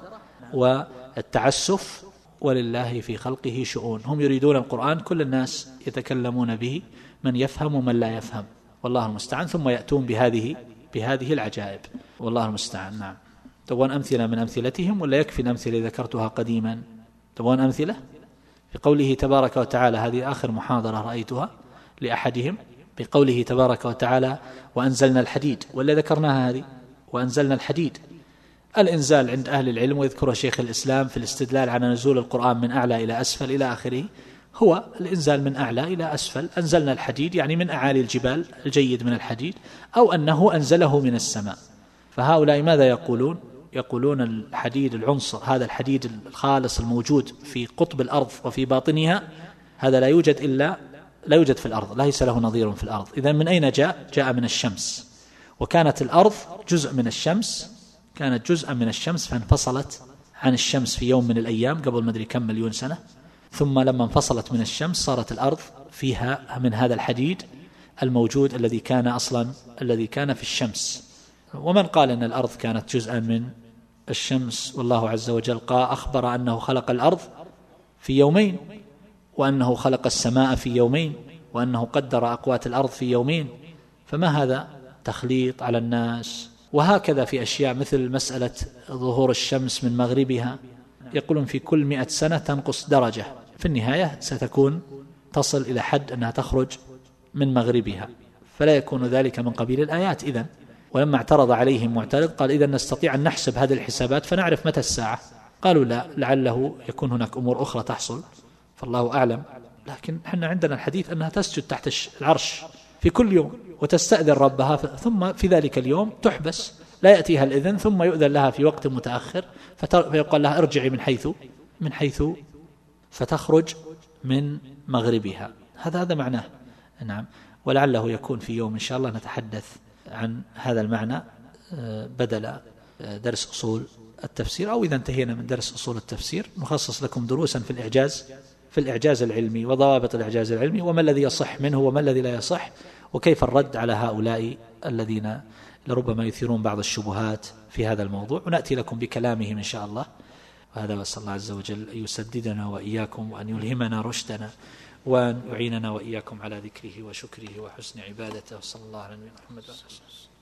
والتعسف، ولله في خلقه شؤون. هم يريدون القرآن كل الناس يتكلمون به، من يفهم ومن لا يفهم، والله المستعان، ثم يأتون بهذه العجائب، والله المستعان. نعم. تبون أمثلة من أمثلتهم ولا يكفي الأمثلة ذكرتها قديما؟ تبون أمثلة في قوله تبارك وتعالى، هذه آخر محاضرة رأيتها لأحدهم، بقوله تبارك وتعالى وأنزلنا الحديد، ولا ذكرناها هذه؟ وأنزلنا الحديد، الإنزال عند أهل العلم ويذكره شيخ الإسلام في الاستدلال على نزول القرآن من أعلى إلى أسفل إلى آخره، هو الإنزال من أعلى إلى أسفل. أنزلنا الحديد يعني من أعالي الجبال الجيد من الحديد، أو أنه أنزله من السماء. فهؤلاء ماذا يقولون؟ يقولون الحديد العنصر، هذا الحديد الخالص الموجود في قطب الأرض وفي باطنها، هذا لا يوجد في الأرض، ليس له نظير في الأرض. إذن من أين جاء من الشمس، وكانت الأرض جزء من الشمس، كانت جزءا من الشمس فانفصلت عن الشمس في يوم من الأيام قبل ما أدري كم مليون سنة، ثم لما انفصلت من الشمس صارت الأرض فيها من هذا الحديد الموجود الذي كان في الشمس. ومن قال أن الأرض كانت جزءا من الشمس، والله عز وجل أخبر أنه خلق الأرض في يومين، وأنه خلق السماء في يومين، وأنه قدر أقوات الأرض في يومين، فما هذا تخليط على الناس؟ وهكذا في أشياء مثل مسألة ظهور الشمس من مغربها، يقولون في كل 100 سنة تنقص درجة، في النهاية ستكون تصل إلى حد أنها تخرج من مغربها، فلا يكون ذلك من قبيل الآيات إذن. ولما اعترض عليهم معترض قال إذن نستطيع أن نحسب هذه الحسابات فنعرف متى الساعة، قالوا لا، لعله يكون هناك أمور أخرى تحصل فالله أعلم، لكن احنا عندنا الحديث أنها تسجد تحت العرش في كل يوم وتستأذن ربها، ثم في ذلك اليوم تحبس لا يأتيها الإذن، ثم يؤذن لها في وقت متأخر فيقال لها ارجعي من حيث فتخرج من مغربها. هذا معناه. نعم. ولعله يكون في يوم إن شاء الله نتحدث عن هذا المعنى بدل درس أصول التفسير، أو إذا انتهينا من درس أصول التفسير نخصص لكم دروسا في الإعجاز العلمي وضوابط الإعجاز العلمي، وما الذي يصح منه وما الذي لا يصح، وكيف الرد على هؤلاء الذين لربما يثيرون بعض الشبهات في هذا الموضوع، ونأتي لكم بكلامهم إن شاء الله. وهذا وأسأل الله عز وجل أن يسددنا وإياكم، وأن يلهمنا رشدنا، وأن يعيننا وإياكم على ذكره وشكره وحسن عبادته. صلى الله على نبينا محمد وعلى آله وصحبه.